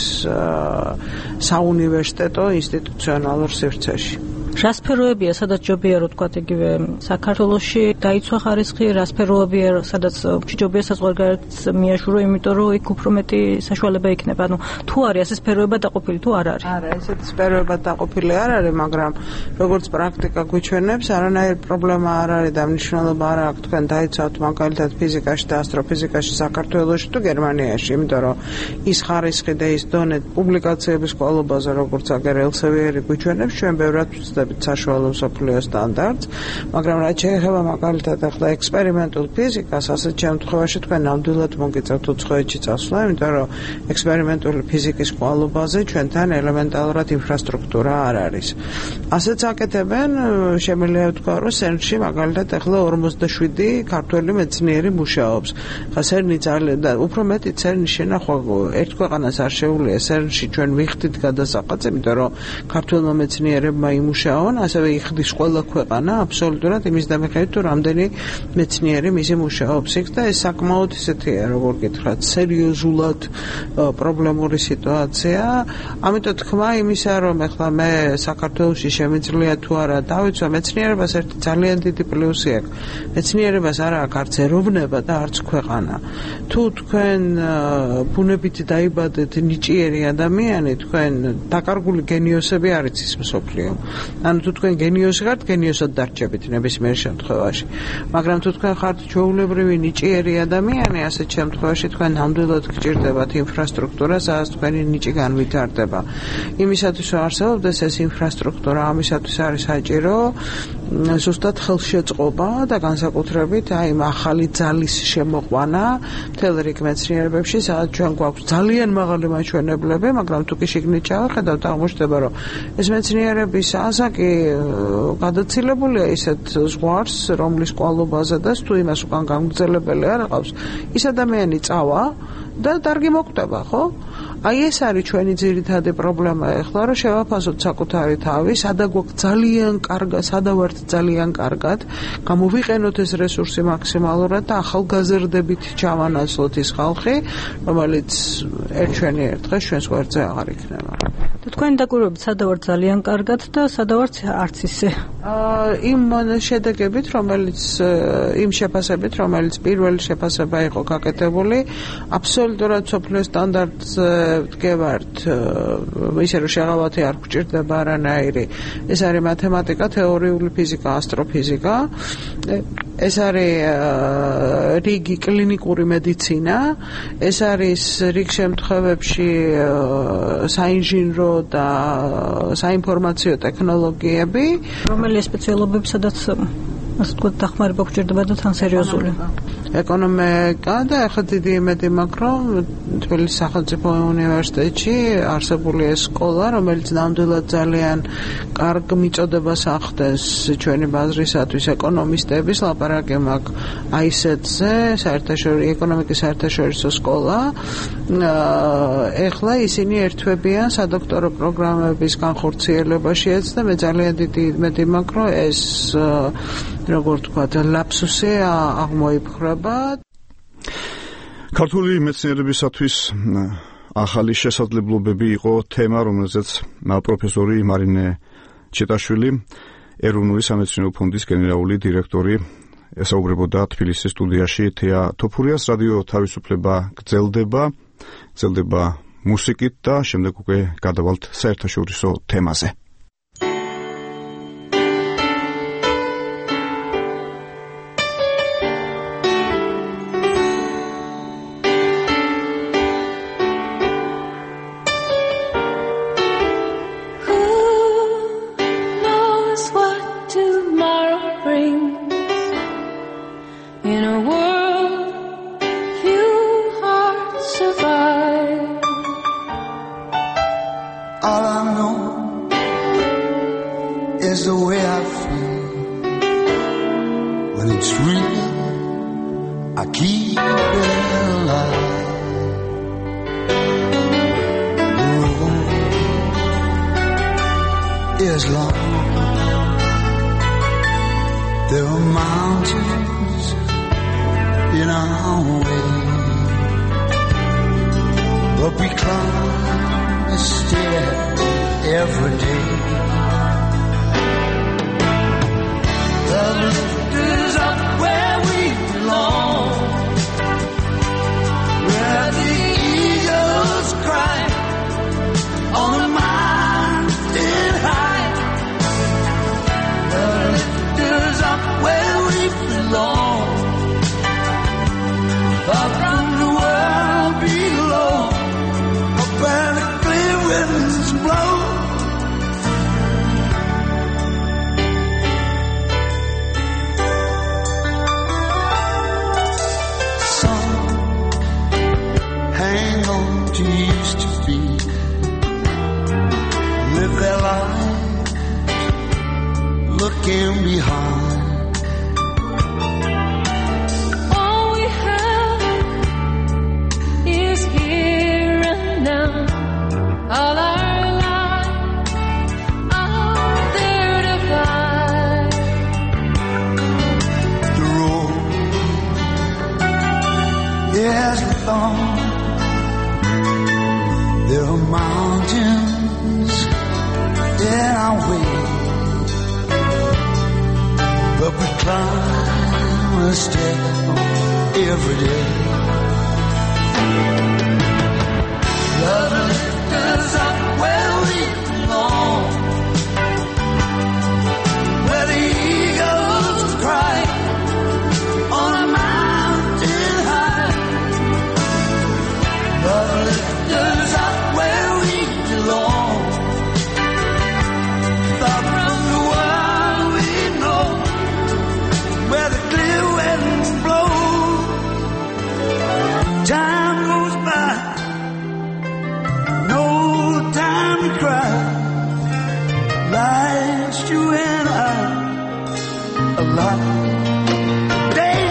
S16: საუნივერსიტეტო ინსტიტუციონალურ სივრცეში.
S17: რა სფეროებია, სადაც ჯობია რო თქვათ იგივე საქართველოში დაიცვა ხარისხი, რა სფეროებია, სადაც ჯობია საზღვარგარეთს მიაშურო, იმიტომ რომ იქ უფრო მეტი საშუალება იქნება. ანუ თუ არის ასე სფეროება დაყოფილი, თუ არ არის?
S16: არა, ესეთი სფეროება დაყოფილი არ არის, მაგრამ როგორც პრაქტიკა გვიჩვენებს, არანაირი პრობლემა არ არის და მნიშვნელობა არ აქვს თქვენ დაიცავთ მაგალითად ფიზიკაში და ასტროფიზიკაში საქართველოში თუ გერმანიაში, იმიტომ რომ ის ხარისხი და ის დონე პუბლიკაციების კვალობაზე, როგორც აგერ ელსევიერი გვიჩვენებს, ჩვენ ბევრად საშუალო მსოფლიო სტანდარტს, მაგრამ რაც შეეხება მაგალითად ახლა ექსპერიმენტულ ფიზიკას, ასეთ შემთხვევაში თქვენ ნამდვილად მოგიწევთ უცხოეთში წასვლა, იმიტომ რომ ექსპერიმენტული ფიზიკის კვალობაზე ჩვენთან ელემენტარულად ინფრასტრუქტურა არ არის. ასეც აკეთებენ, შემიძლია ვთქვა, რომ სერნში მაგალითად ახლა ორმოცდაშვიდი ქართველი მეცნიერი მუშაობს. ხა სერნი ძალიან და უფრო მეტი სერნის შენახვა ერთ ქვეყანას არ შეუძლია. სერნში ჩვენ ვიხდით გადასახადს, იმიტომ რომ ქართველმა მეცნიერებმა იმუშაონ, ასევე იხდის ყველა ქვეყანა აბსოლუტურად იმის დამეხებით, თუ რამდენი მეცნიერი მისი მუშაობს იქ და ეს საკმაოდ ისეთია, როგორ გითხრათ, სერიოზულად პრობლემური სიტუაცია. ამიტომ თქმა იმისა, რომ ახლა მე საქართველოში შემიძლია თუ არა დავიცვა მეცნიერებას, ერთი ძალიან დიდი პლუსი აქვს. მეცნიერებას არ აქვს არც ეროვნება და არც ქვეყანა. თუ თქვენ ბუნებით დაიბადეთ ნიჭიერი ადამიანი, თქვენ დაკარგული გენიოსები არ იცის მსოფლიო. ანუ თუ თქვენ გენიოსი ხართ, გენიოსად დარჩებით ნებისმიერ შემთხვევაში. მაგრამ თუ თქვენ ხართ ჩვეულებრივი ნიჭიერი ადამიანი, ასეთ შემთხვევაში თქვენ ნამდვილად გჭირდებათ ინფრასტრუქტურა, სადაც თქვენი ნიჭი განვითარდება. იმისათვის რომ არსებობდეს ეს ინფრასტრუქტურა, ამისათვის არის საჭირო ზუსტად ხელშეწყობა და განსაკუთრებით აი ამ ახალი ძალის შემოყვანა მთელ რიგ მეცნიერებებში, სადაც ჩვენ გვაქვს ძალიან მაღალი მაჩვენებლები, მაგრამ თუ კი შიგნით ჩავხედავთ, აღმოჩნდება, რომ ეს მეცნიერების ასაკი გადაცილებულია ისეთ ზღვარს, რომლის კვალობაზედაც თუ იმას უკან გამგრძელებელი არ ყავს, ის ადამიანი წავა და დარგი მოკვდება, ხო? აი ეს არის ჩვენი ძირითადი პრობლემა ეხლა, რომ შევაფასოთ საკუთარი თავი, სადა გვაქვს ძალიან კარგად, სადა ვართ ძალიან კარგად, გამოვიყენოთ ეს რესურსი მაქსიმალურად და ახალგაზრდებით ჩავანაცვლოთ ის ხალხი, რომელიც ერთ ჩვენი ერთ დღეს ჩვენს გვერდზე აღარ იქნება.
S17: და თქვენი დაკვირვებით სადა ვართ ძალიან კარგად და სადა ვართ არც ისე?
S16: აა იმ შედეგებით, რომელიც იმ შეფასებით, რომელიც პირველი შეფასება იყო გაკეთებული, აბსოლუტურად სოფლიო სტანდარტზე ვდგევართ, ისე რომ შეღავათი არ გვჭირდება არანაირი. ეს არის მათემატიკა, თეორიული ფიზიკა, ასტროფიზიკა. ეს არის რიგი კლინიკური მედიცინა, ეს არის რიგ შემთხვევებში საინჟინრო და საინფორმაციო ტექნოლოგიები,
S17: რომელი სპეციალობები სადაც ასე ვთქვათ დახმარება გვჭირდება და თან სერიოზული.
S16: ეკონომიკა და ახლა დიდი იმედი მაქვს, რომ თბილისის სახელმწიფო უნივერსიტეტში არსებული სკოლა, რომელიც ნამდვილად ძალიან კარგ მიწოდებას ახდენს ჩვენი ბაზრისათვის ეკონომისტების, ლაპარაკი მაქვს აი ესეთზე, საერთაშორისო ეკონომიკის საერთაშორისო სკოლა. ეხლა ისინი ერთვებიან სადოქტორო პროგრამების განხორციელებაშიაც და მე ძალიან დიდი იმედი მაქვს, რომ ეს როგორ ვთქვათ, ლაფსუსი აღმოიფხრება.
S1: ქართული მეცნიერებისათვის ახალი შესაძლებლობები იყო თემა, რომელზეც პროფესორი მარინე ჩეტაშვილი, ეროვნული სამეცნიერო ფონდის გენერალური დირექტორი, ესაუბრებოდა თბილისის სტუდიაში თეა თოფურიას. რადიო თავისუფლება გრძელდება, გრძელდება მუსიკით და შემდეგ უკვე გადავალთ საერთაშორისო თემაზე.
S18: From the world we know we cried, last you and I, a lot. Day,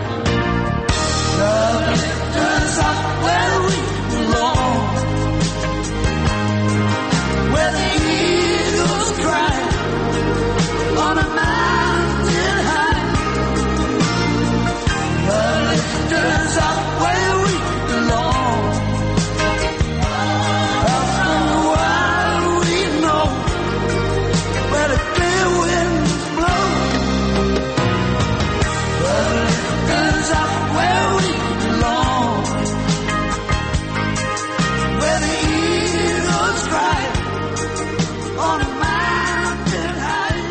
S18: love lifts us up where we belong, where the eagles cry on a mountain high. Love lifts us up where we belong. Out from the wild we know where the clear winds blow. Love lifts us up where we belong, where the eagles cry on a mountain high.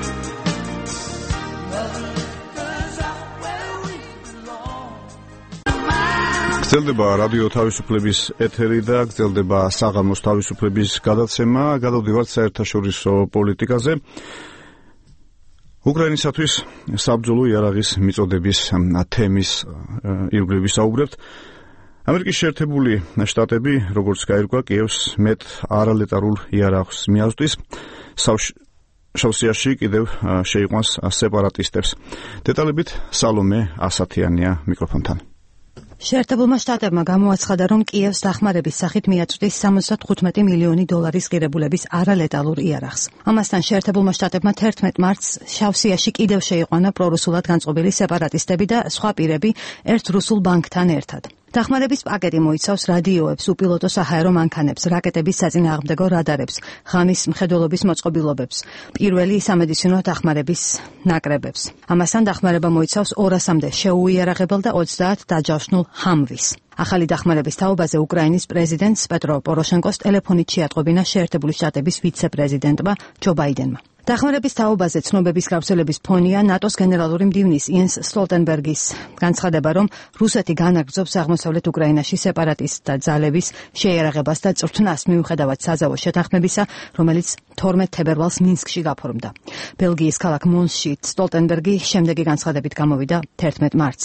S18: Love lifts us up where we belong.
S1: გრძელდება რადიო თავისუფლების ეთერი და გრძელდება საღამოს თავისუფლების გადაცემა. გადავდივართ საერთაშორისო პოლიტიკაზე. უკრაინისათვის საბრძოლო იარაღის მიწოდების თემის ირგვლივ საუბრებთ. ამერიკის შეერთებული შტატები, როგორც გაირკვა, კიევს მეტ არალეტარულ იარაღს მიაწვდის. შავსიაში კიდევ შეიყვანს სეპარატისტებს. დეტალებით სალომე ასათიანია მიკროფონთან.
S10: შეერთებულმა შტატებმა გამოაცხადა, რომ კიევს დახმარების სახით მიაწვდის სამოცდათხუთმეტი მილიონი დოლარის ღირებულების არალეტალურ იარაღს. ამასთან შეერთებულმა შტატებმა თერთმეტ მარტს შავსიაში კიდევ შეიყვანა პრორუსულად განწყობილი სეპარატისტები და სხვა პირები ერთ რუსულ ბანკთან ერთად. დახმარების პაკეტი მოიცავს რადიოებს, უპილოტო საჰაერო მანქანებს, რაკეტების საწინააღმდეგო რადარებს, ღამის მხედველობის მოწყობილობებს, პირველი სამედიცინო დახმარების ნაკრებებს. ამასთან დახმარება მოიცავს ორასამდე შეუიარაღებელ და ოცდაათ დაჯავშნულ ჰამვის. ახალი დახმარების თაობაზე უკრაინის პრეზიდენტს პეტრო პოროშენკოს ტელეფონით შეატყობინა შეერთებული შტატების ვიცე-პრეზიდენტმა ჯო ბაიდენმა. დახმარების თაობაზე ცნობების გავრცელების ფონია ნატოს გენერალური მდივნის იენს სტოლტენბერგის განცხადება, რომ რუსეთი განაგრძობს აღმოსავლეთ უკრაინაში სეპარატისტთა ძალების შეიარაღებას და წვრთნას მიუხედავად საზავო შეთანხმებისა, რომელიც თორმეტ თებერვალს მინსკში გაფორმდა. ბელგიის ქალაქ მონსში სტოლტენბერგი შემდეგი განცხადებით გამოვიდა თერთმეტ მარტს.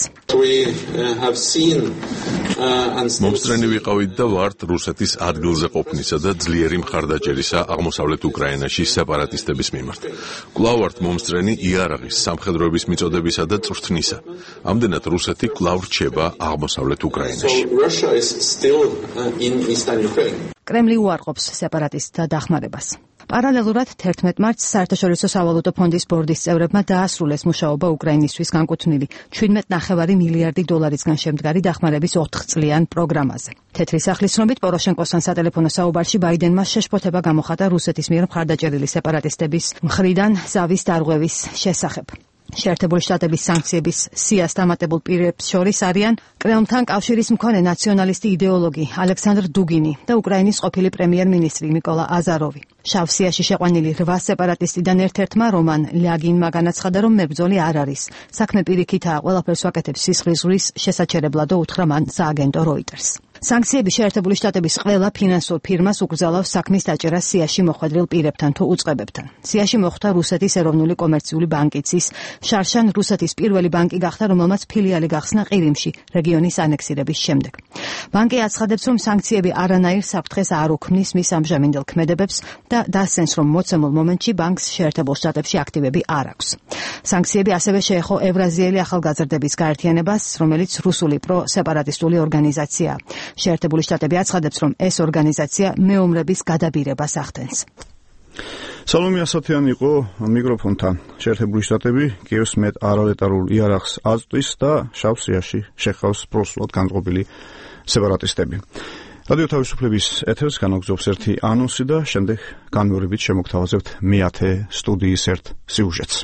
S6: მომსწრენი ვიყავით და ვართ რუსეთის ადგილზე ყოფნისა და ძლიერი მხარდაჭერისა აღმოსავლეთ უკრაინაში სეპარატისტების მიმართ. კვლავ ვართ მომსწრენი იარაღის, სამხედროების მიწოდებისა და წვრთნისა. ამდენად რუსეთი კვლავ რჩება აღმოსავლეთ უკრაინაში.
S10: კრემლი უარყოფს სეპარატისტთა დახმარებას. პარალელურად თერთმეტ მარტს საერთაშორისო სავალუტო ფონდის ბორდის წევრებმა დაასრულეს მუშაობა უკრაინისთვის განკუთვნილი ჩვიდმეტ ნახევარი მილიარდი დოლარისგან შემდგარი დახმარების ოთხწლიან პროგრამაზე. თეთრი სახლის ცნობით პოროშენკოსთან სატელეფონო საუბარში ბაიდენმა შეშფოთება გამოხატა რუსეთის მიერ მხარდაჭერილი სეპარატისტების მხრიდან ზავის დარღვევის შესახებ. შეერთებული შტატების სანქციების სიას დამატებულ პირებს შორის არიან კრემლთან კავშირის მქონე ნაციონალისტი იდეოლოგი ალექსანდრ დუგინი და უკრაინის ყოფილი პრემიერ-მინისტრი მიკოლა აზაროვი. შავსიაში შეყვანილი რვა სეპარატისტიდან ერთ-ერთმა რომან ლიაგინმა განაცხადა, რომ მებრძოლი არ არის. საქმე პირიქითაა, ყველაფერს ვაკეთებს სისხლის ზღვის შესაჩერებლად და უთხრა მან სააგენტო როიტერს. სანქციები შეერთებული შტატების ყველა ფინანსურ ფირმას უკრძალავს საქმის დაჭერას სიაში მოხვედრილ პირებთან თუ უწყებებთან. სიაში მოხვდა რუსეთის ეროვნული კომერციული ბანკიც ის შარშან რუსეთის პირველი ბანკი გახდა, რომელმაც ფილიალი გახსნა ყირიმში რეგიონის ანექსირების შემდეგ. ბანკი აცხადებს, რომ სანქციები არანაირ საფრთხეს არ უქმნის მის ამჟამინდელ ქმედებებს და დასცენს, რომ მოცემულ მომენტში ბანკს შეერთებულ შტატებში აქტივები არ აქვს. სანქციები ასევე შეეხო ევრაზიელი ახალგაზრდების გაერთიანებას, რომელიც რუსული პრო-სეპარატისტული ორგანიზაციაა. შეერთებული შტატები აცხადებს, რომ ეს ორგანიზაცია მეომრების გადაბირებას ახდენს.
S1: სალომე ასათიანი იყო მიკროფონთან. შეერთებული შტატები კიევს მეტ არალეტარულ იარაღს აწვდის და შავსიაში შეხავს პროსულად განწყობილი სეპარატისტები. რადიო თავისუფლების ეთერს განაგრძობს ერთი ანონსი და შემდეგ განმეორებით შემოგთავაზებთ მეათე სტუდიის ერთ სიუჟეტს.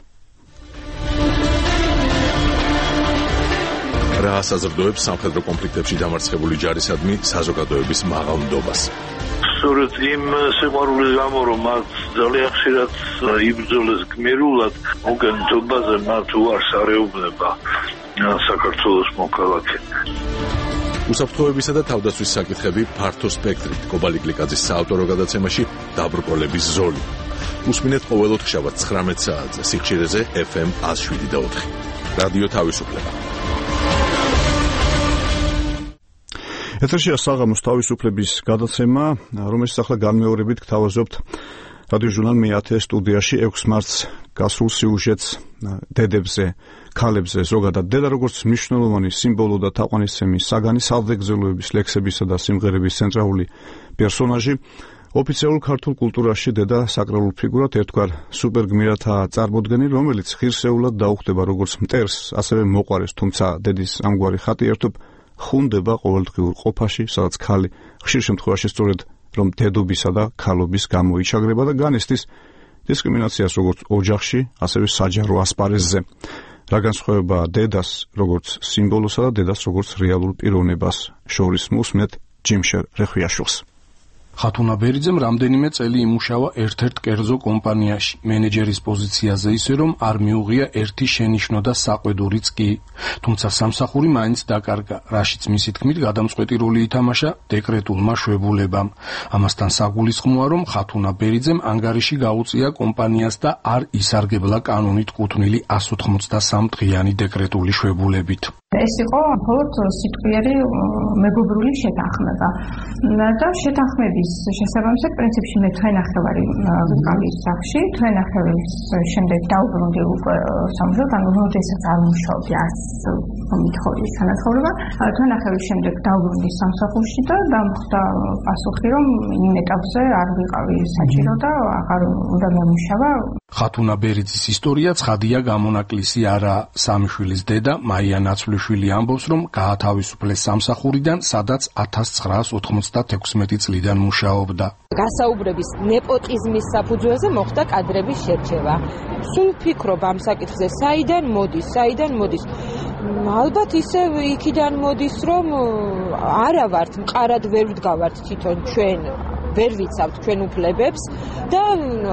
S6: რა საზრდოებს სამხედრო კონფლიქტებში დამარცხებული ჯარისადმი საზოგადოების მაღალ ნდობას.
S9: სწორედ იმ სიყვარულის გამო, რომ მათ ძალიან ხშირად იბრძოლეს გმირულად, მოგენთობაზე მათ უარს არეუბნება საქართველოს მოქალაქე.
S6: უსაფრთხოებისა და თავდაცვის საკითხები ფართო სპექტრით. კობალი გლიკაძის საავტორო გადაცემაში დაბრკოლების ზოლი. უსმინეთ ყოველ ოთხშაბათს ცხრამეტ საათზე სიხშირეზე ეფ ემ ას შვიდი და ოთხი. რადიო თავისუფლება.
S1: ეთერშია საღამოს თავისუფლების გადაცემა, რომელშიც ახლა განმეორებით გთავაზობთ რადიოჟურნალ მეათე სტუდიაში ექვსი მარტს გასულ სიუჟეტს დედებზე, ქალებზე, ზოგადად დედა როგორც მნიშვნელოვანი სიმბოლო და თაყვანისცემი საგანი სავდეგზელოების ლექსებისა და სიმღერების ცენტრალური პერსონაჟი, ოფიციალურ ქართულ კულტურაში დედა საკრალულ ფიგურად ერთგვარ სუპერგმირათაა წარმოდგენილი, რომელიც ღირსეულად დაუხდება როგორც მტერს, ასევე მოყვარეს, თუმცა დედის ამგვარი ხატი ერთობ ხუნდება ყოველდღიურ ყოფაში, სადაც ქალი ხშირ შემთხვევაში სწორედ რომ დედობისა და ქალობის გამო იჩაგრება და განესტის დისკრიმინაციას როგორც ოჯახში, ასევე საჯარო ასპარეზზე. რა განსხვავებაა დედას როგორც სიმბოლოსა და დედას როგორც რეალურ პიროვნებას შორის მუსმენთ ჯიმშერ რეხვიაშვილს.
S4: ხათუნა ბერიძემ რამდენიმე წელი იმუშავა ერთ-ერთ კერძო კომპანიაში, მენეჯერის პოზიციაზე, ისე რომ არ მიუღია ერთი შენიშვნო და საყვედურიც კი. თუმცა სამსახური მაინც დაკარგა, რაშიც მისი თქმით გადამწყვეტი როლი ითამაშა დეკრეტულმა შვებულებამ. ამასთან საგულისხმოა, რომ ხათუნა ბერიძემ ანგარიში გაუწია კომპანიას და არ ისარგებლა კანონით კუთვნილი εκατს ოთხმოცდასამ დღიანი დეკრეტული შვებულებით.
S19: ეს იყო მხოლოდ სიტყვიერი მეგობრული შეთანხმება და შეთანხმების შესაბამისად პრინციპში მე თვენახევარი ვიყავი სახში, თვენახევრის შემდეგ დაუბრუნდი უკვე სამუშაოდ, ანუ როდესაც არ მუშაობდი არც მithori თანაცხოვრება, თვენახევრის შემდეგ დაუბრუნდი სამსახურში და დამხვდა პასუხი, რომ იმ ეტაპზე არ ვიყავი საჭირო და აღარ უნდა მომუშავა.
S4: ხათუნა ბერიძის ისტორია ცხადია გამონაკლისი არა. სამი შვილის დედა მაია ნაცვლიშვილი ამბობს, რომ გაათავისუფლეს სამსახურიდან, სადაც ათას ცხრაას ოთხმოცდათექვსმეტი წლიდან მუშაობდა.
S20: გასაუბრების ნეპოტიზმის საფუძველზე მოხდა კადრების შერჩევა. სულ ვფიქრობ ამ საკითხზე, საიდან მოდის, საიდან მოდის. ალბათ ისევ იქიდან მოდის, რომ არა ვართ მყარად ვერ ვდგავართ თვითონ ჩვენ ვერ ვიცავთ ჩვენ უფლებებს და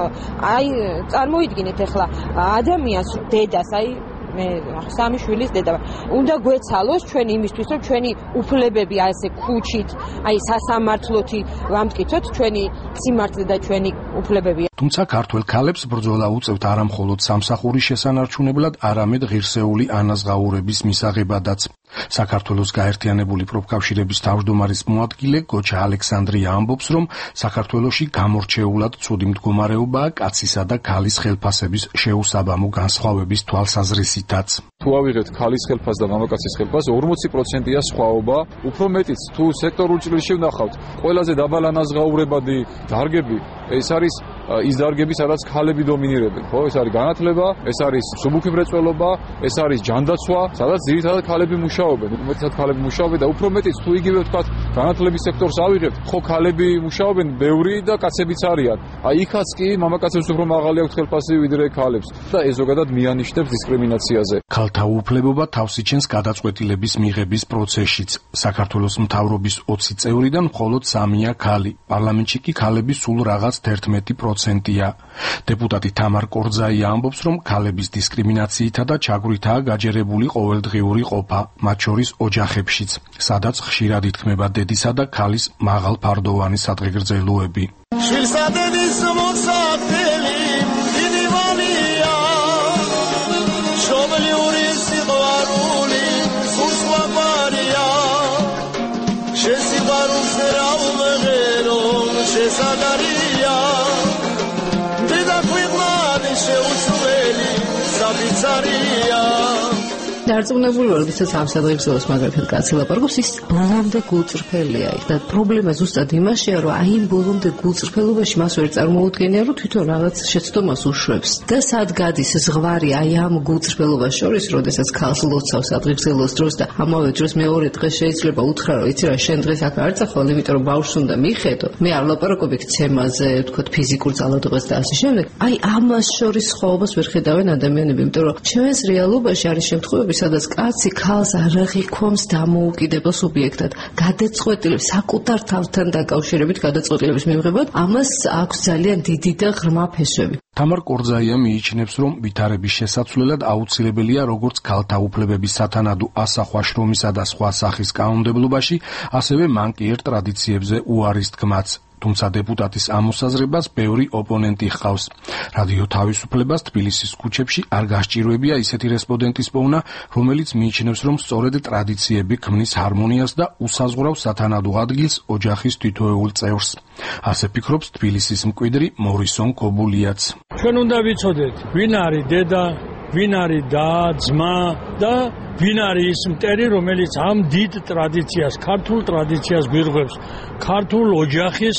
S20: აი წარმოიდგინეთ ახლა ადამიანს დედას აი მე სამი შვილის დედა უნდა გვეცალოს ჩვენ იმისთვის რომ ჩვენი უფლებები ასე ქუჩით აი სასამართლოთი ვამტკიცოთ ჩვენი სიმართლე და ჩვენი უფლებები.
S4: თუმცა ქართველ ქალებს ბრძოლა უწევთ არა მხოლოდ სამსახურის შესანარჩუნებლად, არამედ ღირსეული ანაზღაურების მისაღებადაც. საქართველოს გაერთიანებული პროფკავშირების თავმჯდომარის მოადგილე გოჩა ალექსანდრია ამბობს, რომ საქართველოში გამორჩეულად ცუდი მდგომარეობაა კაცისა და ქალის ხელფასების შეუსაბამო განსხვავების თვალსაზრისითაც.
S21: თუ ავიღებთ ქალის ხელფას და მამაკაცის ხელფას, ორმოცი პროცენტია სხვაობა, უფრო მეტიც თუ სექტორულ ჭრილში ვნახავთ, ყველაზე დაბალანაზღაურებადი დარგები ეს არის ის დარგები, სადაც ქალები დომინირებენ, ხო? ეს არის განათლება, ეს არის მსუბუქი მრეწველობა, ეს არის ჯანდაცვა, სადაც ძირითადად ქალები მუშაობენ. უმეტესად ქალები მუშაობენ და უფრო მეტიც თუ იგივე ვთქვათ, განათლების სექტორს ავიღებთ, ხო ქალები მუშაობენ ბევრი და კაცებიც არიან. აი იქაც კი მამაკაცებს უფრო მაღალი აქვს ხელფასი ვიდრე ქალებს და ეს ზოგადად მიანიშნებს დისკრიმინაციაზე.
S4: ქალთა უფლებობა თავს იჩენს გადაწყვეტილების მიღების პროცესშიც. საქართველოს მთავრობის ოცი წევრიდან მხოლოდ სამია ქალი. პარლამენტში კი ქალები სულ რაღაც თერთმეტი პროცენტია. დეპუტატი თამარ კორძაია ამბობს, რომ ქალების დისკრიმინაციითა და ჩაგვრითაა გაჯერებული ყოველდღიური ყოფა, მათ შორის ოჯახებშიც, სადაც ხშირად ითქმება დედისა და ქალის მაღალფარდოვანი სადღეგრძელოები.
S18: შვილსა დედის მოსათელი დიდი ვალია შობლიური სიყვარული სუსვაბარია შესიყვარულს რა უმღერო შესადარია დედა ყვიყვადი შეუცვლელი საბიცარია.
S22: დარწმუნებული ვარ, ვისაც ამ სადღეგრძელოს მაგალითად კაცი ლაპარაკობს, ის ბოლომდე გულწრფელია და პრობლემა ზუსტად იმაშია, რომ აი იმ ბოლომდე გულწრფელობაში მას ვერ წარმოუდგენია, რომ თვითონ რაღაც შეცდომას უშვებს და სად გადის ზღვარი აი ამ გულწრფელობას შორის, როდესაც ქალს ლოცავს სადღეგრძელოს დროს და ამავე დროს მეორე დღეს შეიძლება უთხრა, რომ იცი რა, შენ დღეს აქ არ წახვალ, იმიტომ რომ ბავშვს უნდა მიხედო. მე არ ლაპარაკობ ქცემაზე, ვთქვათ, ფიზიკურ ძალადობას და ასე შემდეგ. აი ამას შორის სხვაობას ვერ ხედავენ ადამიანები, იმიტომ რომ ჩვენს რეალობაში არის შემთხვევები, სადაც კაცი ქალს არ აღიქვამს დამოუკიდებელ სუბიექტად, გადაწყვეტილებს საკუთარ თავთან დაკავშირებით გადაწყვეტილების მიღებად, ამას აქვს ძალიან დიდი და ღრმა ფესვები.
S4: თამარ კორძაია მიიჩნევს, რომ ვითარების შესაცვლელად აუცილებელია როგორც ქალთა უფლებების სათანადო ასახვა შრომისა და სხვა სახის კანონმდებლობაში, ასევე მანკიერ ტრადიციებზე უარის თქმაც. თუმცა დეპუტატის ამოსაზრებას ბევრი ოპონენტი ჰყავს. რადიო თავისუფლებას თბილისის ქუჩებში არ გასჭირვებია ისეთი რესპონდენტის პოვნა, რომელიც მიიჩნევს, რომ სწორედ ტრადიციები ქმნის ჰარმონიას და უსაზღვრავს სათანადო ადგილს ოჯახის თითოეულ წევრს. ასე ფიქრობს თბილისის მკვიდრი მორისონ კობულიაც.
S2: ჩვენ უნდა ვიცოდეთ, ვინ არის დედა, ვინ არის და ძმა და ვინ არის ის მტერი, რომელიც ამ დიდ ტრადიციას, ქართულ ტრადიციას გვირღვევს, ქართულ ოჯახის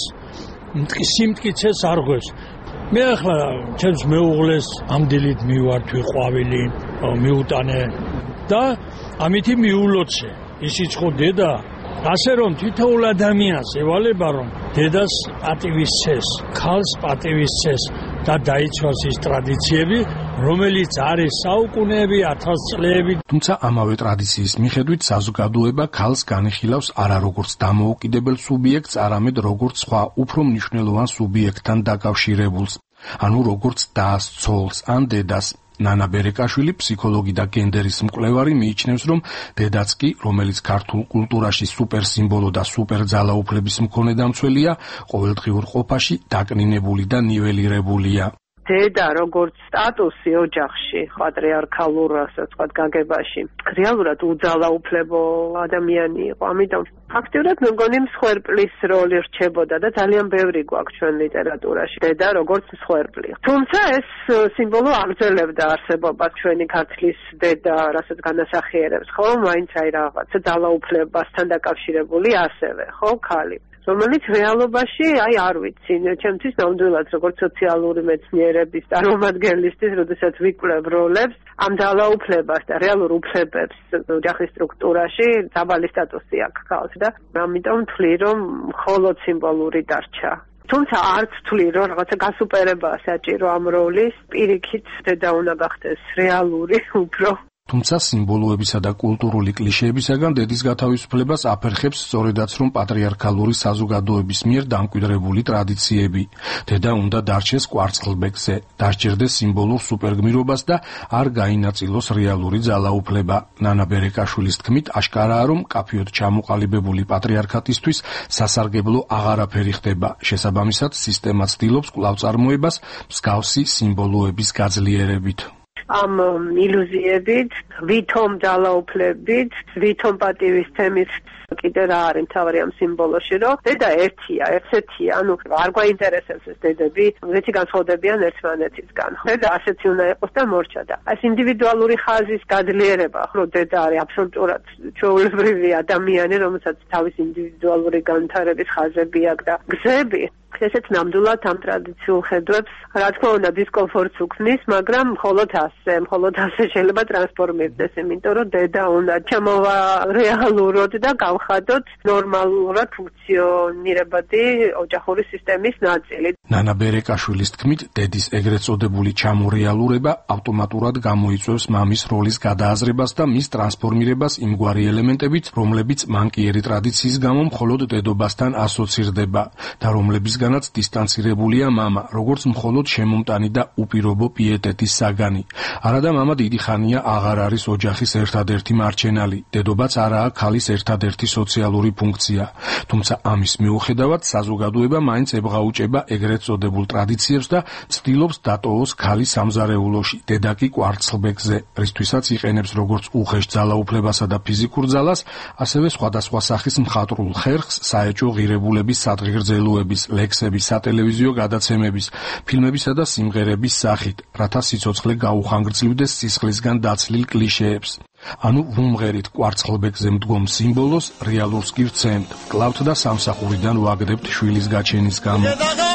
S2: სიმტკიცეს არღვევს. მე ახლა ჩემს მეუღლეს ამ დილით მივართვი ყვავილი, მიუტანე და ამითი მიულოცე. ისიც ხო დედა, ასე რომ თითოეულ ადამიანს ევალება, რომ დედას პატივისცეს, ქალს პატივისცეს და დაიცვას ის ტრადიციები, რომელიც არის საუკუნეები, ათასწლეები.
S4: თუმცა ამავე ტრადიციის მიხედვით საზოგადოება ქალს განიხილავს არა როგორც დამოუკიდებელ სუბიექტს, არამედ როგორც სხვა უფრო მნიშვნელოვან სუბიექტთან დაკავშირებულს, ანუ როგორც დას, ცოლს ან დედას. ნანა ბერეკაშვილი, ფსიქოლოგი და გენდერის მკვლევარი, მიიჩნევს, რომ დედაც კი, რომელიც ქართულ კულტურაში სუპერსიმბოლო და სუპერძალაუფლების მქონე დამცველია, ყოველდღიურ ყოფაში დაკნინებული და ნიველირებულია.
S15: დედა როგორც სტატუსი ოჯახში, პატრიარქალურ, ასე ვთქვათ, გაგებაში, რეალურად უძალაუფლებო ადამიანი იყო. ამიტომ ფაქტიურად მე მგონი მსხვერპლის როლი რჩებოდა და ძალიან ბევრი გვაქვს ჩვენ ლიტერატურაში დედა როგორც მსხვერპლი. თუმცა ეს სიმბოლო აგრძელებდა არსებობას ჩვენი ქართლის დედა, რასაც განასახიერებს, ხო, მაინც აი რაღაცა ძალაუფლებასთან დაკავშირებული ასევე, ხო, ქალი. რომელიც რეალობაში, აი არ ვიცი, ჩემთვის ნამდვილად როგორც სოციალური მეცნიერების წარმომადგენლისთვის, როდესაც ვიკვლევ როლებს, ამ ძალაუფლებას და რეალურ უფლებებს ოჯახის სტრუქტურაში დაბალი სტატუსი აქვს ქალს და ამიტომ ვთვლი, რომ მხოლოდ სიმბოლური დარჩა. თუმცა არც ვთვლი, რომ რაღაცა გასუპერებაა საჭირო ამ როლის, პირიქით დედა უნდა გახდეს რეალური უფრო.
S4: თუმცა სიმბოლოებისა და კულტურული კლიშეებისაგან დედის გათავისუფლებას აფერხებს სწორედაც რომ პატრიარქალური საზოგადოების მიერ დამკვიდრებული ტრადიციები. დედა უნდა დარჩეს კვარცხლბეკზე, დასჯერდეს სიმბოლურ სუპერგმირობას და არ გაინაწილოს რეალური ძალაუფლება. ნანა ბერეკაშვილის თქმით, აშკარაა რომ კაფიოდ ჩამოყალიბებული პატრიარქატისთვის სასარგებლო აღარაფერი ხდება. შესაბამისად, სისტემა ცდილობს კვლავ წარმოებას მსგავსი სიმბოლოების გაძლიერებით.
S15: ამ ილუზიებით, ვითომ ძალაუფლებით, ვითომ პატივისცემით კიდე რა არის მთავარი ამ სიმბოლოში, რომ დედა ერთია, ერთსეთია, ანუ არ გვაინტერესებს ეს დედები, ერთი განსხვავდებიან ერთმანეთისგან. დედა ასეთი უნდა იყოს და მორჩა და ეს ინდივიდუალური ხაზის გაძლიერება, რომ დედა არის აბსოლუტურად ჩვეულებრივი ადამიანი, რომელსაც თავის ინდივიდუალური განვითარების ხაზები აქვს და გზები. ესეც ნამდვილად ამ ტრადიციულ ხედვებს, რა თქმა უნდა, დისკომფორტს უქმნის, მაგრამ მხოლოდ ასე, მხოლოდ ასე შეიძლება ტრანსფორმირდეს, იმიტომ რომ დედა უნდა ჩამოვა რეალურად და გავხადოთ ნორმალურად ფუნქციონირებადი ოჯახური სისტემის ნაწილი.
S4: ნანა ბერეკაშვილის თქმით, დედის ეგრეთ წოდებული ჩამორეალურება ავტომატურად გამოიწვევს მამის როლის გადააზრებას და მის ტრანსფორმირებას იმგვარი ელემენტებით, რომლებიც მანკიერი ტრადიციის გამო მხოლოდ დედობასთან ასოცირდება და რომლებისგანაც დისტანცირებულია მამა, როგორც მხოლოდ შემომტანი და უპირობო პიეტეტის საგანი. არადა მამა დიდი ხანია აღარ არის ოჯახის ერთადერთი მარჩენალი, დედობაც არაა ქალის ერთადერთი სოციალური ფუნქცია. თუმცა ამის მიუხედავად, საზოგადოება მაინც ებღაუჭება ეგრეთ წოდებულ ტრადიციებს და ცდილობს დატოვოს ქალი სამზარეულოში, დედა კი კვარცხლბეკზე, რისთვისაც იყენებს როგორც უხეშ ძალაუფლებასა და ფიზიკურ ძალას, ასევე სხვადასხვა სახის მხატვრულ ხერხს საეჭვო ღირებულების სადღეგრძელოების, ლექსების, სატელევიზიო გადაცემების, ფილმებისა და სიმღერების სახით, რათა სიცოცხლე გაუხანგრძლივდეს სისხლისგან დაცლილ კლიშეებს. ანუ ვუმღერით კვარცხლბეკზე მდგომ სიმბოლოს, რეალურს კი ვცემთ, კლავთ და სამსახურიდან ვაგდებთ შვილის გაჩენის გამო.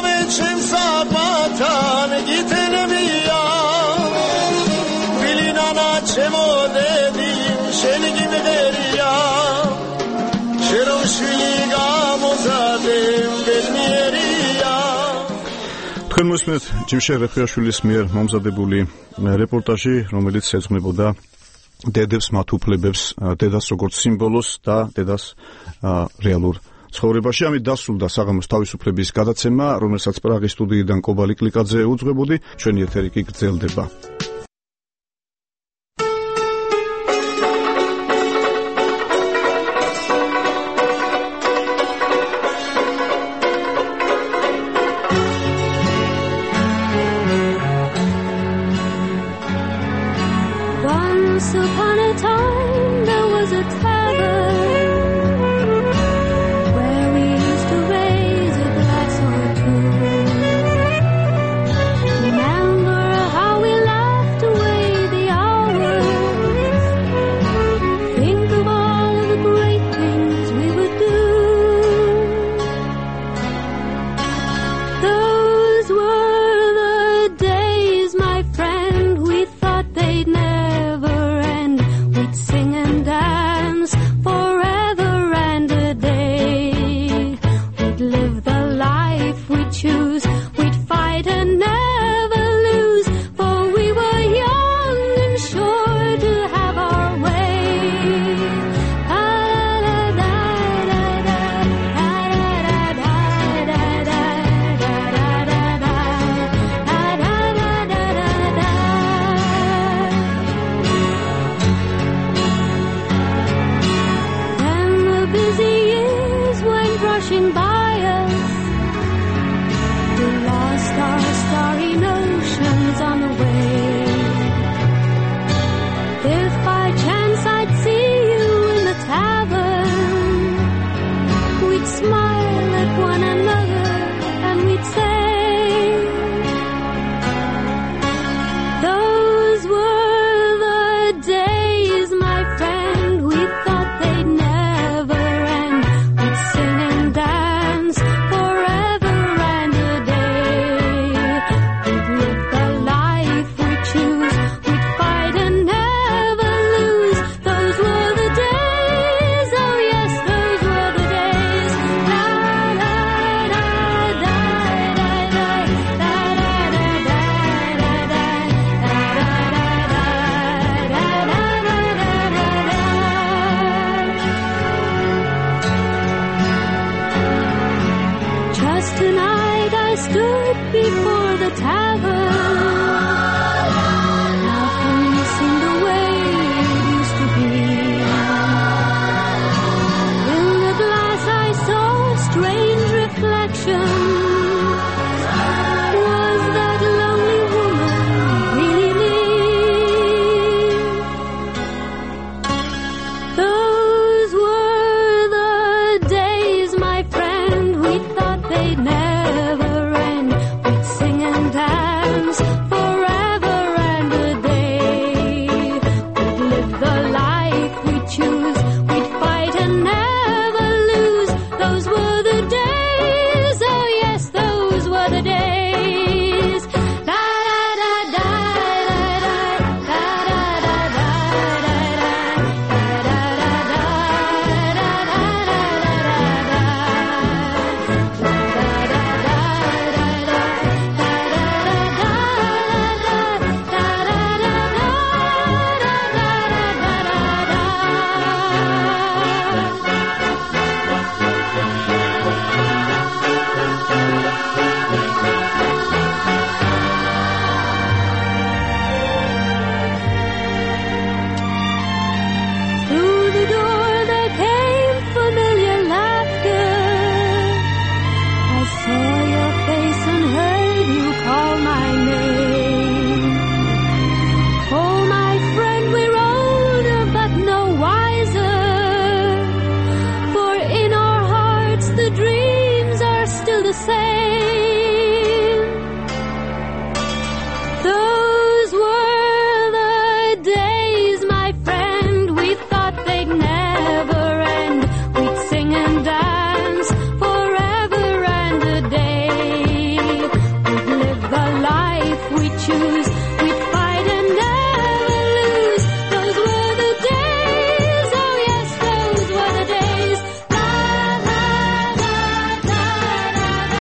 S1: თქვენ მოსმენთ ჯიმშე რეფიაშვილის მიერ მომზადებული რეპორტაჟი, რომელიც ეძღვნებოდა დედებს, მათ უფლებებს, დედას როგორც სიმბოლოს და დედას რეალურ ცხოვრებაში. ამით დასრულდა საღამოს თავისუფლების გადაცემა, რომელსაც პრაღის სტუდიიდან კობალი კლიკაძე უძღვებოდი. ჩვენი ეთერი კი გრძელდება.
S5: right before the tavern. Nothing seemed the way it used to be. In the glass I saw a strange reflection. Was that lonely woman really me? Those were the days, my friend, we thought they'd never end. We'd sing and dance forever and a day. We'd live the life we'd choose. We'd fight and never lose. Those were the days, oh yes, those were the days. Da da da da da da da da Through the door there came familiar laughter. I saw your face and heard you call my name. Oh, my friend, we're older but no wiser. For in our hearts the dreams are still the same.